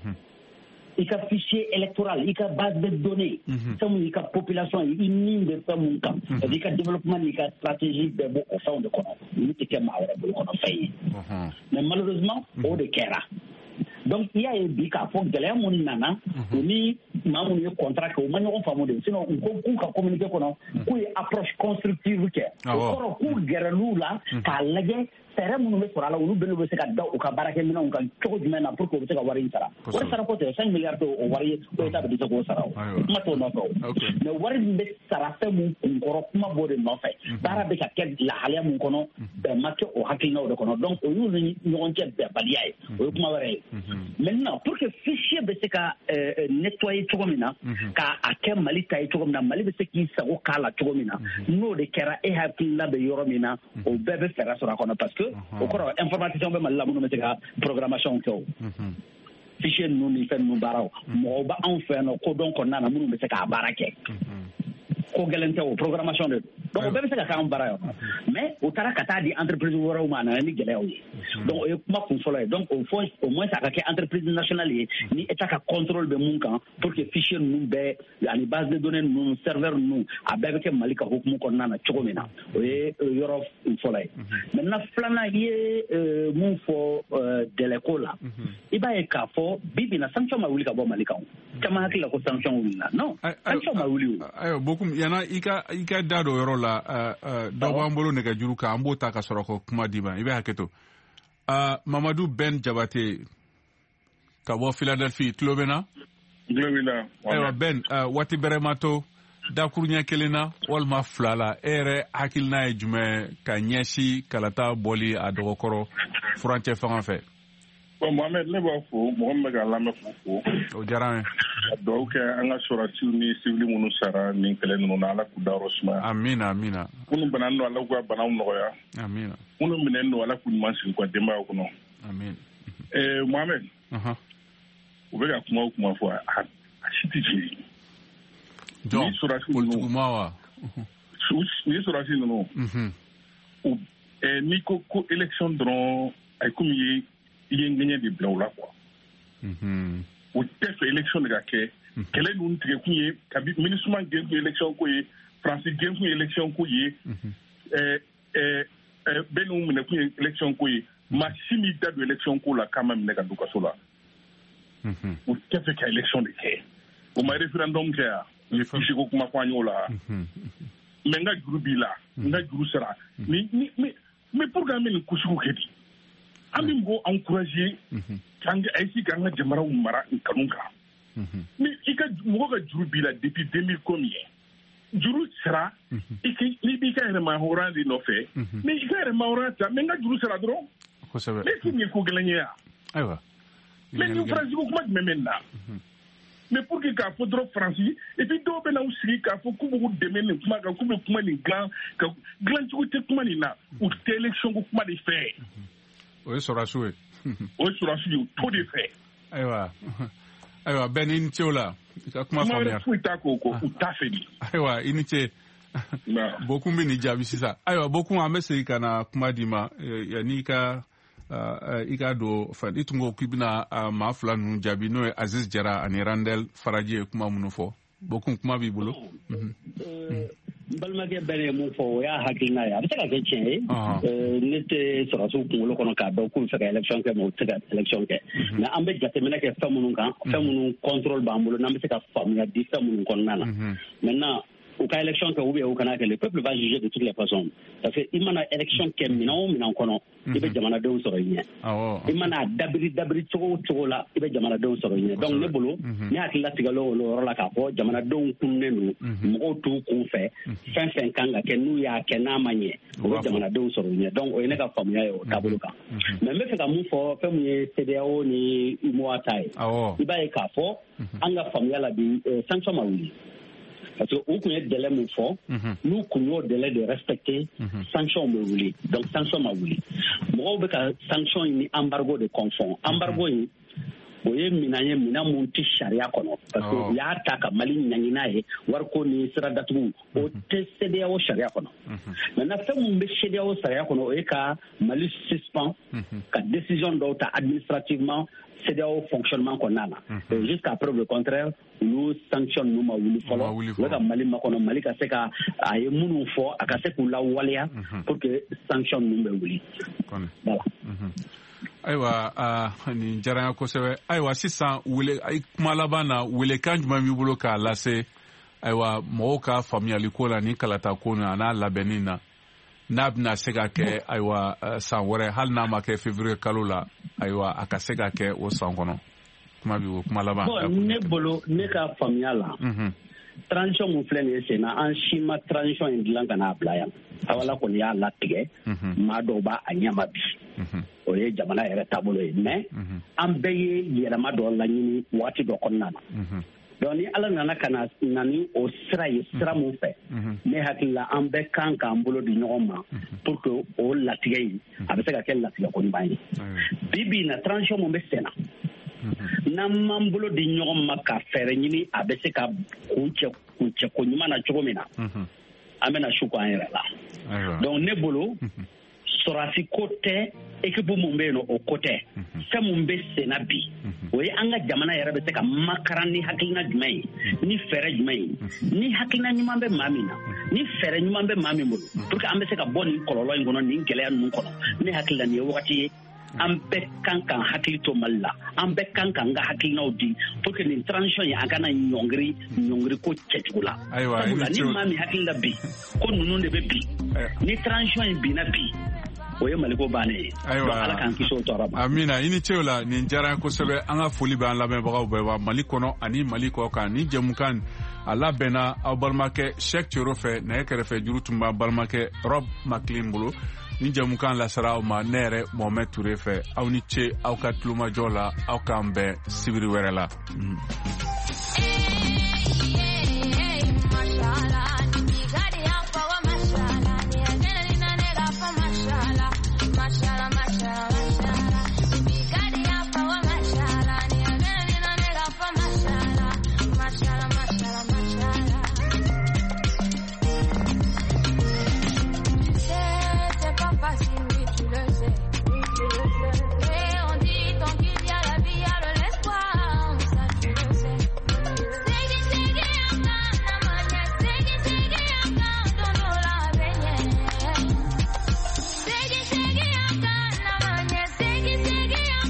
i ka fichier électoral i ka base de données fɛn mun i ka population i min bɛ fɛn mun kan i ka développement n'i ka stratégie bɛɛ bɔ o fɛnw de kɔnɔ olu tɛ kɛ maa wɛrɛ bolo kɔnɔ fɛn ye mais malheureusement o de kɛra donc i y'a ye bi k'a fɔ gɛlɛya mun nana u ni maa minnu ye contrat kɛ u ma ɲɔgɔn faamu de sinon u ko k'u ka communiqué kɔnɔ k'u ye approche constructive kɛ o kɔrɔ k'u gɛrɛl'u la k'a lajɛ fɛɛrɛ minnu bɛ sɔrɔ a la olu bɛɛ bɛ se ka da u ka baarakɛminɛnw kan cogo jumɛn na pour que u bɛ se ka wari in sara wari sara ko tɛ cinq milliards tɛ o wari ye o État bɛ se k'o sara o kuma t'o nɔfɛ o mais wari min bɛ sara fɛn mun kunkɔrɔ kuma b'o de nɔfɛ baara bɛ ka kɛ lahalaya mun kɔnɔ bɛn ma kɛ o hakilinaw de kɔnɔ donc o y'u ni ɲɔgɔn cɛ bɛnbaliya ye o ye kuma wɛrɛ ye maintenant pour que fichier bɛ se ka nettoyer cogo min na k'a kɛ Mali ta ye cogo min na Mali bɛ se k'i sago k'a la cogo min na n'o de kɛra e hakilina bɛ yɔrɔ min na o bɛɛ bɛ fɛɛrɛ sɔrɔ a kɔnɔ parce que o kɔrɔ information bɛ Mali la minnu bɛ se ka programmation kɛ o fichier ninnu ni fɛn ninnu baaraw mɔgɔw bɛ anw fɛ yan nɔ kodɔn kɔnɔna na minnu bɛ se k'a baara kɛ ko gɛlɛn tɛ o programmation de donc o bɛɛ bɛ se ka kɛ an baara ye mais o taara ka taa di entreprise wɛrɛw ma a nana ni gɛlɛyaw ye donc o ye kuma kun fɔlɔ ye donc au fond au moins a ka kɛ entreprise nationale ye ni État ka contrôle bɛ mun kan pour que fichier ninnu bɛɛ ani base de données ninnu serveur ninnu a bɛɛ bɛ kɛ Mali ka hukumu kɔnɔna na cogo min na o ye yɔrɔ fɔlɔ ye maintenant filanan i ye mun fɔ délai ko la i b'a ye k'a fɔ bi bi in na sanction ma wuli ka bɔ Mali kan caman hakili la ko sanction wulila non sanction ma wuli o ayiwa Bokum yana i ka i ka da dɔ yɔrɔ la dɔ b'an bolo nɛgɛjuru kan an b'o ta ka sɔrɔ ko kuma d'i ma i bɛ hakɛ to Mamadu Ben Jabate ka bɔ Philadelphie tulo bɛ na ayiwa Ben waati bɛrɛ ma to dakuru ɲɛ kelen na walima fila la e yɛrɛ hakilina ye jumɛn ka ɲɛsin kalata bɔli a dɔgɔkɔrɔ furancɛ fanga fɛ bon Mohamed ne b'a fɔ mɔgɔ min bɛ ka lamɛn k'u fo o diyara n ye ka dugawu kɛ an ka sɔrɔdasiw ni sivili minnu sara nin kɛlɛ ninnu na Ala k'u dayɔrɔ sumaya amina amina minnu bananen don Ala k'u ka banaw nɔgɔya amina minnu minɛnen don Ala k'u ɲuman sigi u ka denbayaw kɔnɔ amina ɛɛ Mohamed u bɛ ka kuma o kuma fɔ a si tɛ tiɲɛ ye jɔn politikuma wa u ye sɔrɔdasi ninnu n'i ko ko élection dɔrɔn a ye komi ye i ye ŋɛɲɛ de bila u la quoi o tɛ fɛ élection de ka kɛ kɛlɛ ninnu tigɛ kun ye kabi MINUSMA gɛn kun ye élection ko ye France gɛn kun ye élection ko ye bɛɛ ninnu minɛ kun ye élection ko ye maa si m'i da don élection ko la k'a ma minɛ ka don kaso la o tɛ fɛ ka élection de kɛ o ma référendum kɛ yan ye kisi ko kuma kwanyo la mais nga juru bi la nga juru sera ni ni mais pour ga men kusuku kedi ami mbo encourager kangi aisi kanga jamara umara kanunka mais ika mo ga juru bi la depuis deux mille combien juru sera iki ni bi ka ma horandi no fe mais ika ma horata mais nga juru sera dro ko sabe mais ki ko gelanya aywa mais ñu France ko kuma memenda mais pour que ka fo drop France et puis do be na usiri ka fo ku bu demene kuma ka ku be kuma ni grand ka grand ci ko te kuma ni na ou élection ko kuma de fait o sera soué o sera soué tout de fait aywa aywa ben initiola ka kuma famia fu ta ko ko ta fe ni aywa inite beaucoup mini jabi sisa aywa beaucoup amese kana kuma dima yani ka Uh, i ka don fan i tun ko k'i bɛna uh, maa fila ninnu jaabi n'o ye Aziz Jara ani Randel Faraji ye kuma minnu fɔ Bokum kuma b'i bolo. n balimakɛ bɛɛ ye mun fɔ o y'a hakilina ye a bɛ se ka kɛ tiɲɛ ye ne tɛ sɔrɔsiw kunkolo kɔnɔ k'a dɔn k'u bɛ fɛ ka élection kɛ mais u tɛ se ka élection kɛ mais an bɛ jateminɛ kɛ fɛn minnu kan fɛn minnu contrôle b'an bolo n'an bɛ se ka faamuya di fɛn minnu kɔnɔna na maintenant u ka élection kɛ ou bien u kana kɛ le peuple va juger de toutes les façons parce que i mana élection kɛ minɛn o minɛn kɔnɔ i bɛ jamanadenw sɔrɔ i ɲɛ i mana dabiri dabiri cogo o cogo la i bɛ jamanadenw sɔrɔ i ɲɛ donc ne bolo ne hakili latigɛlen o yɔrɔ la k'a fɔ jamanadenw kununnen don mɔgɔw t'u kun fɛ fɛn fɛn kan ka kɛ n'u y'a kɛ n'a ma ɲɛ o bɛ jamanadenw sɔrɔ i ɲɛ donc o ye ne ka faamuya ye o taabolo kan mais n bɛ fɛ ka mun fɔ fɛn min ye C E D E A O ni U M O A ta ye i b'a ye k'a fɔ an ka faamuya la bi sanction ma wuli parce que u kun ye délai min fɔ n'u kun y'o délai de respecter sanction bɛ wuli donc sanction ma wuli mɔgɔw bɛ ka sanction ni embargo de confond embargo in o ye minɛn ye minɛn mun tɛ sariya kɔnɔ parce que u y'a ta ka Mali ɲangi n'a ye wariko ni sira datugu o tɛ C E D E A O sariya kɔnɔ maintenant fɛn mun bɛ C E D E A O sariya kɔnɔ o ye ka Mali suspend ka décision dɔw ta administrativement C E D E A O fonctionnement kɔnɔna na jusqu'à preuve le contraire olu sanction ninnu ma wuli fɔlɔ u bɛ ka Mali makɔnɔ Mali ka se ka a ye minnu fɔ a ka se k'u lawaleya pour que sanction ninnu bɛ wuli voilà. Ayiwa uh, ni diyara n ye kosɛbɛ ayiwa sisan wele kuma laban na welekan jumɛn b'i bolo k'a lase ayiwa mɔgɔw ka faamuyali ko la ni kalata ko a n'a labɛnni na n'a bɛna se ka kɛ ayiwa uh, san wɛrɛ hali n'a ma kɛ février kalo la ayiwa a ka se ka kɛ o san kɔnɔ kuma b'i bolo kuma laban. Bon ne bolo ne ka faamuya la transition mun filɛ nin ye sen na an si ma transition in dilan ka n'a bila yan awala kɔni y'a latigɛ maa dɔw b'a a ɲɛma bi o ye jamana yɛrɛ taabolo ye mais an bɛɛ ye yɛlɛma dɔ laɲini waati dɔ kɔnɔna na donc ni ala nana ka na ni o sira ye sira mun fɛ ne hakili la an bɛɛ kan k'an bolo di ɲɔgɔn ma pour que o latigɛ in a bɛ se ka kɛ latigɛ ko ɲuman ye bi bi in na transition mun bɛ sen na n'an m'an bolo di ɲɔgɔn ma ka fɛɛrɛ ɲini a bɛ se ka kuncɛ kuncɛ ko ɲuman na cogo min na an bɛna su ko an yɛrɛ la donc ne bolo sɔrɔsi ko tɛ équipe mun bɛ yen nɔ o ko tɛ fɛn mun bɛ sen na bi o ye an ka jamana yɛrɛ bɛ se ka makaran ni hakilina jumɛn ye ni fɛɛrɛ jumɛn ye ni hakilina ɲuman bɛ maa min na ni fɛɛrɛ ɲuman bɛ maa min bolo pour que an bɛ se ka bɔ nin kɔlɔlɔ in kɔnɔ nin gɛlɛya ninnu kɔnɔ ne hakili la nin ye wagati ye an bɛɛ kan k'an hakili to Mali la an bɛɛ kan k'an ka hakilinaw di pour que nin transition in an kana ɲɔngiri ɲɔngiri ko cɛcogo la sabula ni maa min hakili la bi ko ninnu de bɛ bi ni transition in binna bi o ye Maliko bannen ye ala k'an kisi o tɔɔrɔ ma. Amina i ni ce la nin diyara n kosɛbɛ an ka foli bɛ an lamɛnbagaw bɛɛ wa Mali kɔnɔ ani Mali kɔ kan ni jɛmukan a labɛnna aw balimakɛ Sɛki Cero fɛ nɛgɛ kɛrɛfɛ juru tun b'a balimakɛ Rob Maclean bolo ni jɛmukan lasara aw ma ne yɛrɛ Mohamed Ture fɛ aw ni ce aw ka tulomajɔ la aw k'an bɛn sibiri wɛrɛ la.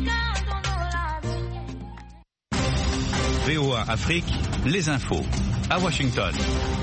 V O A Afrique, les infos. à Washington.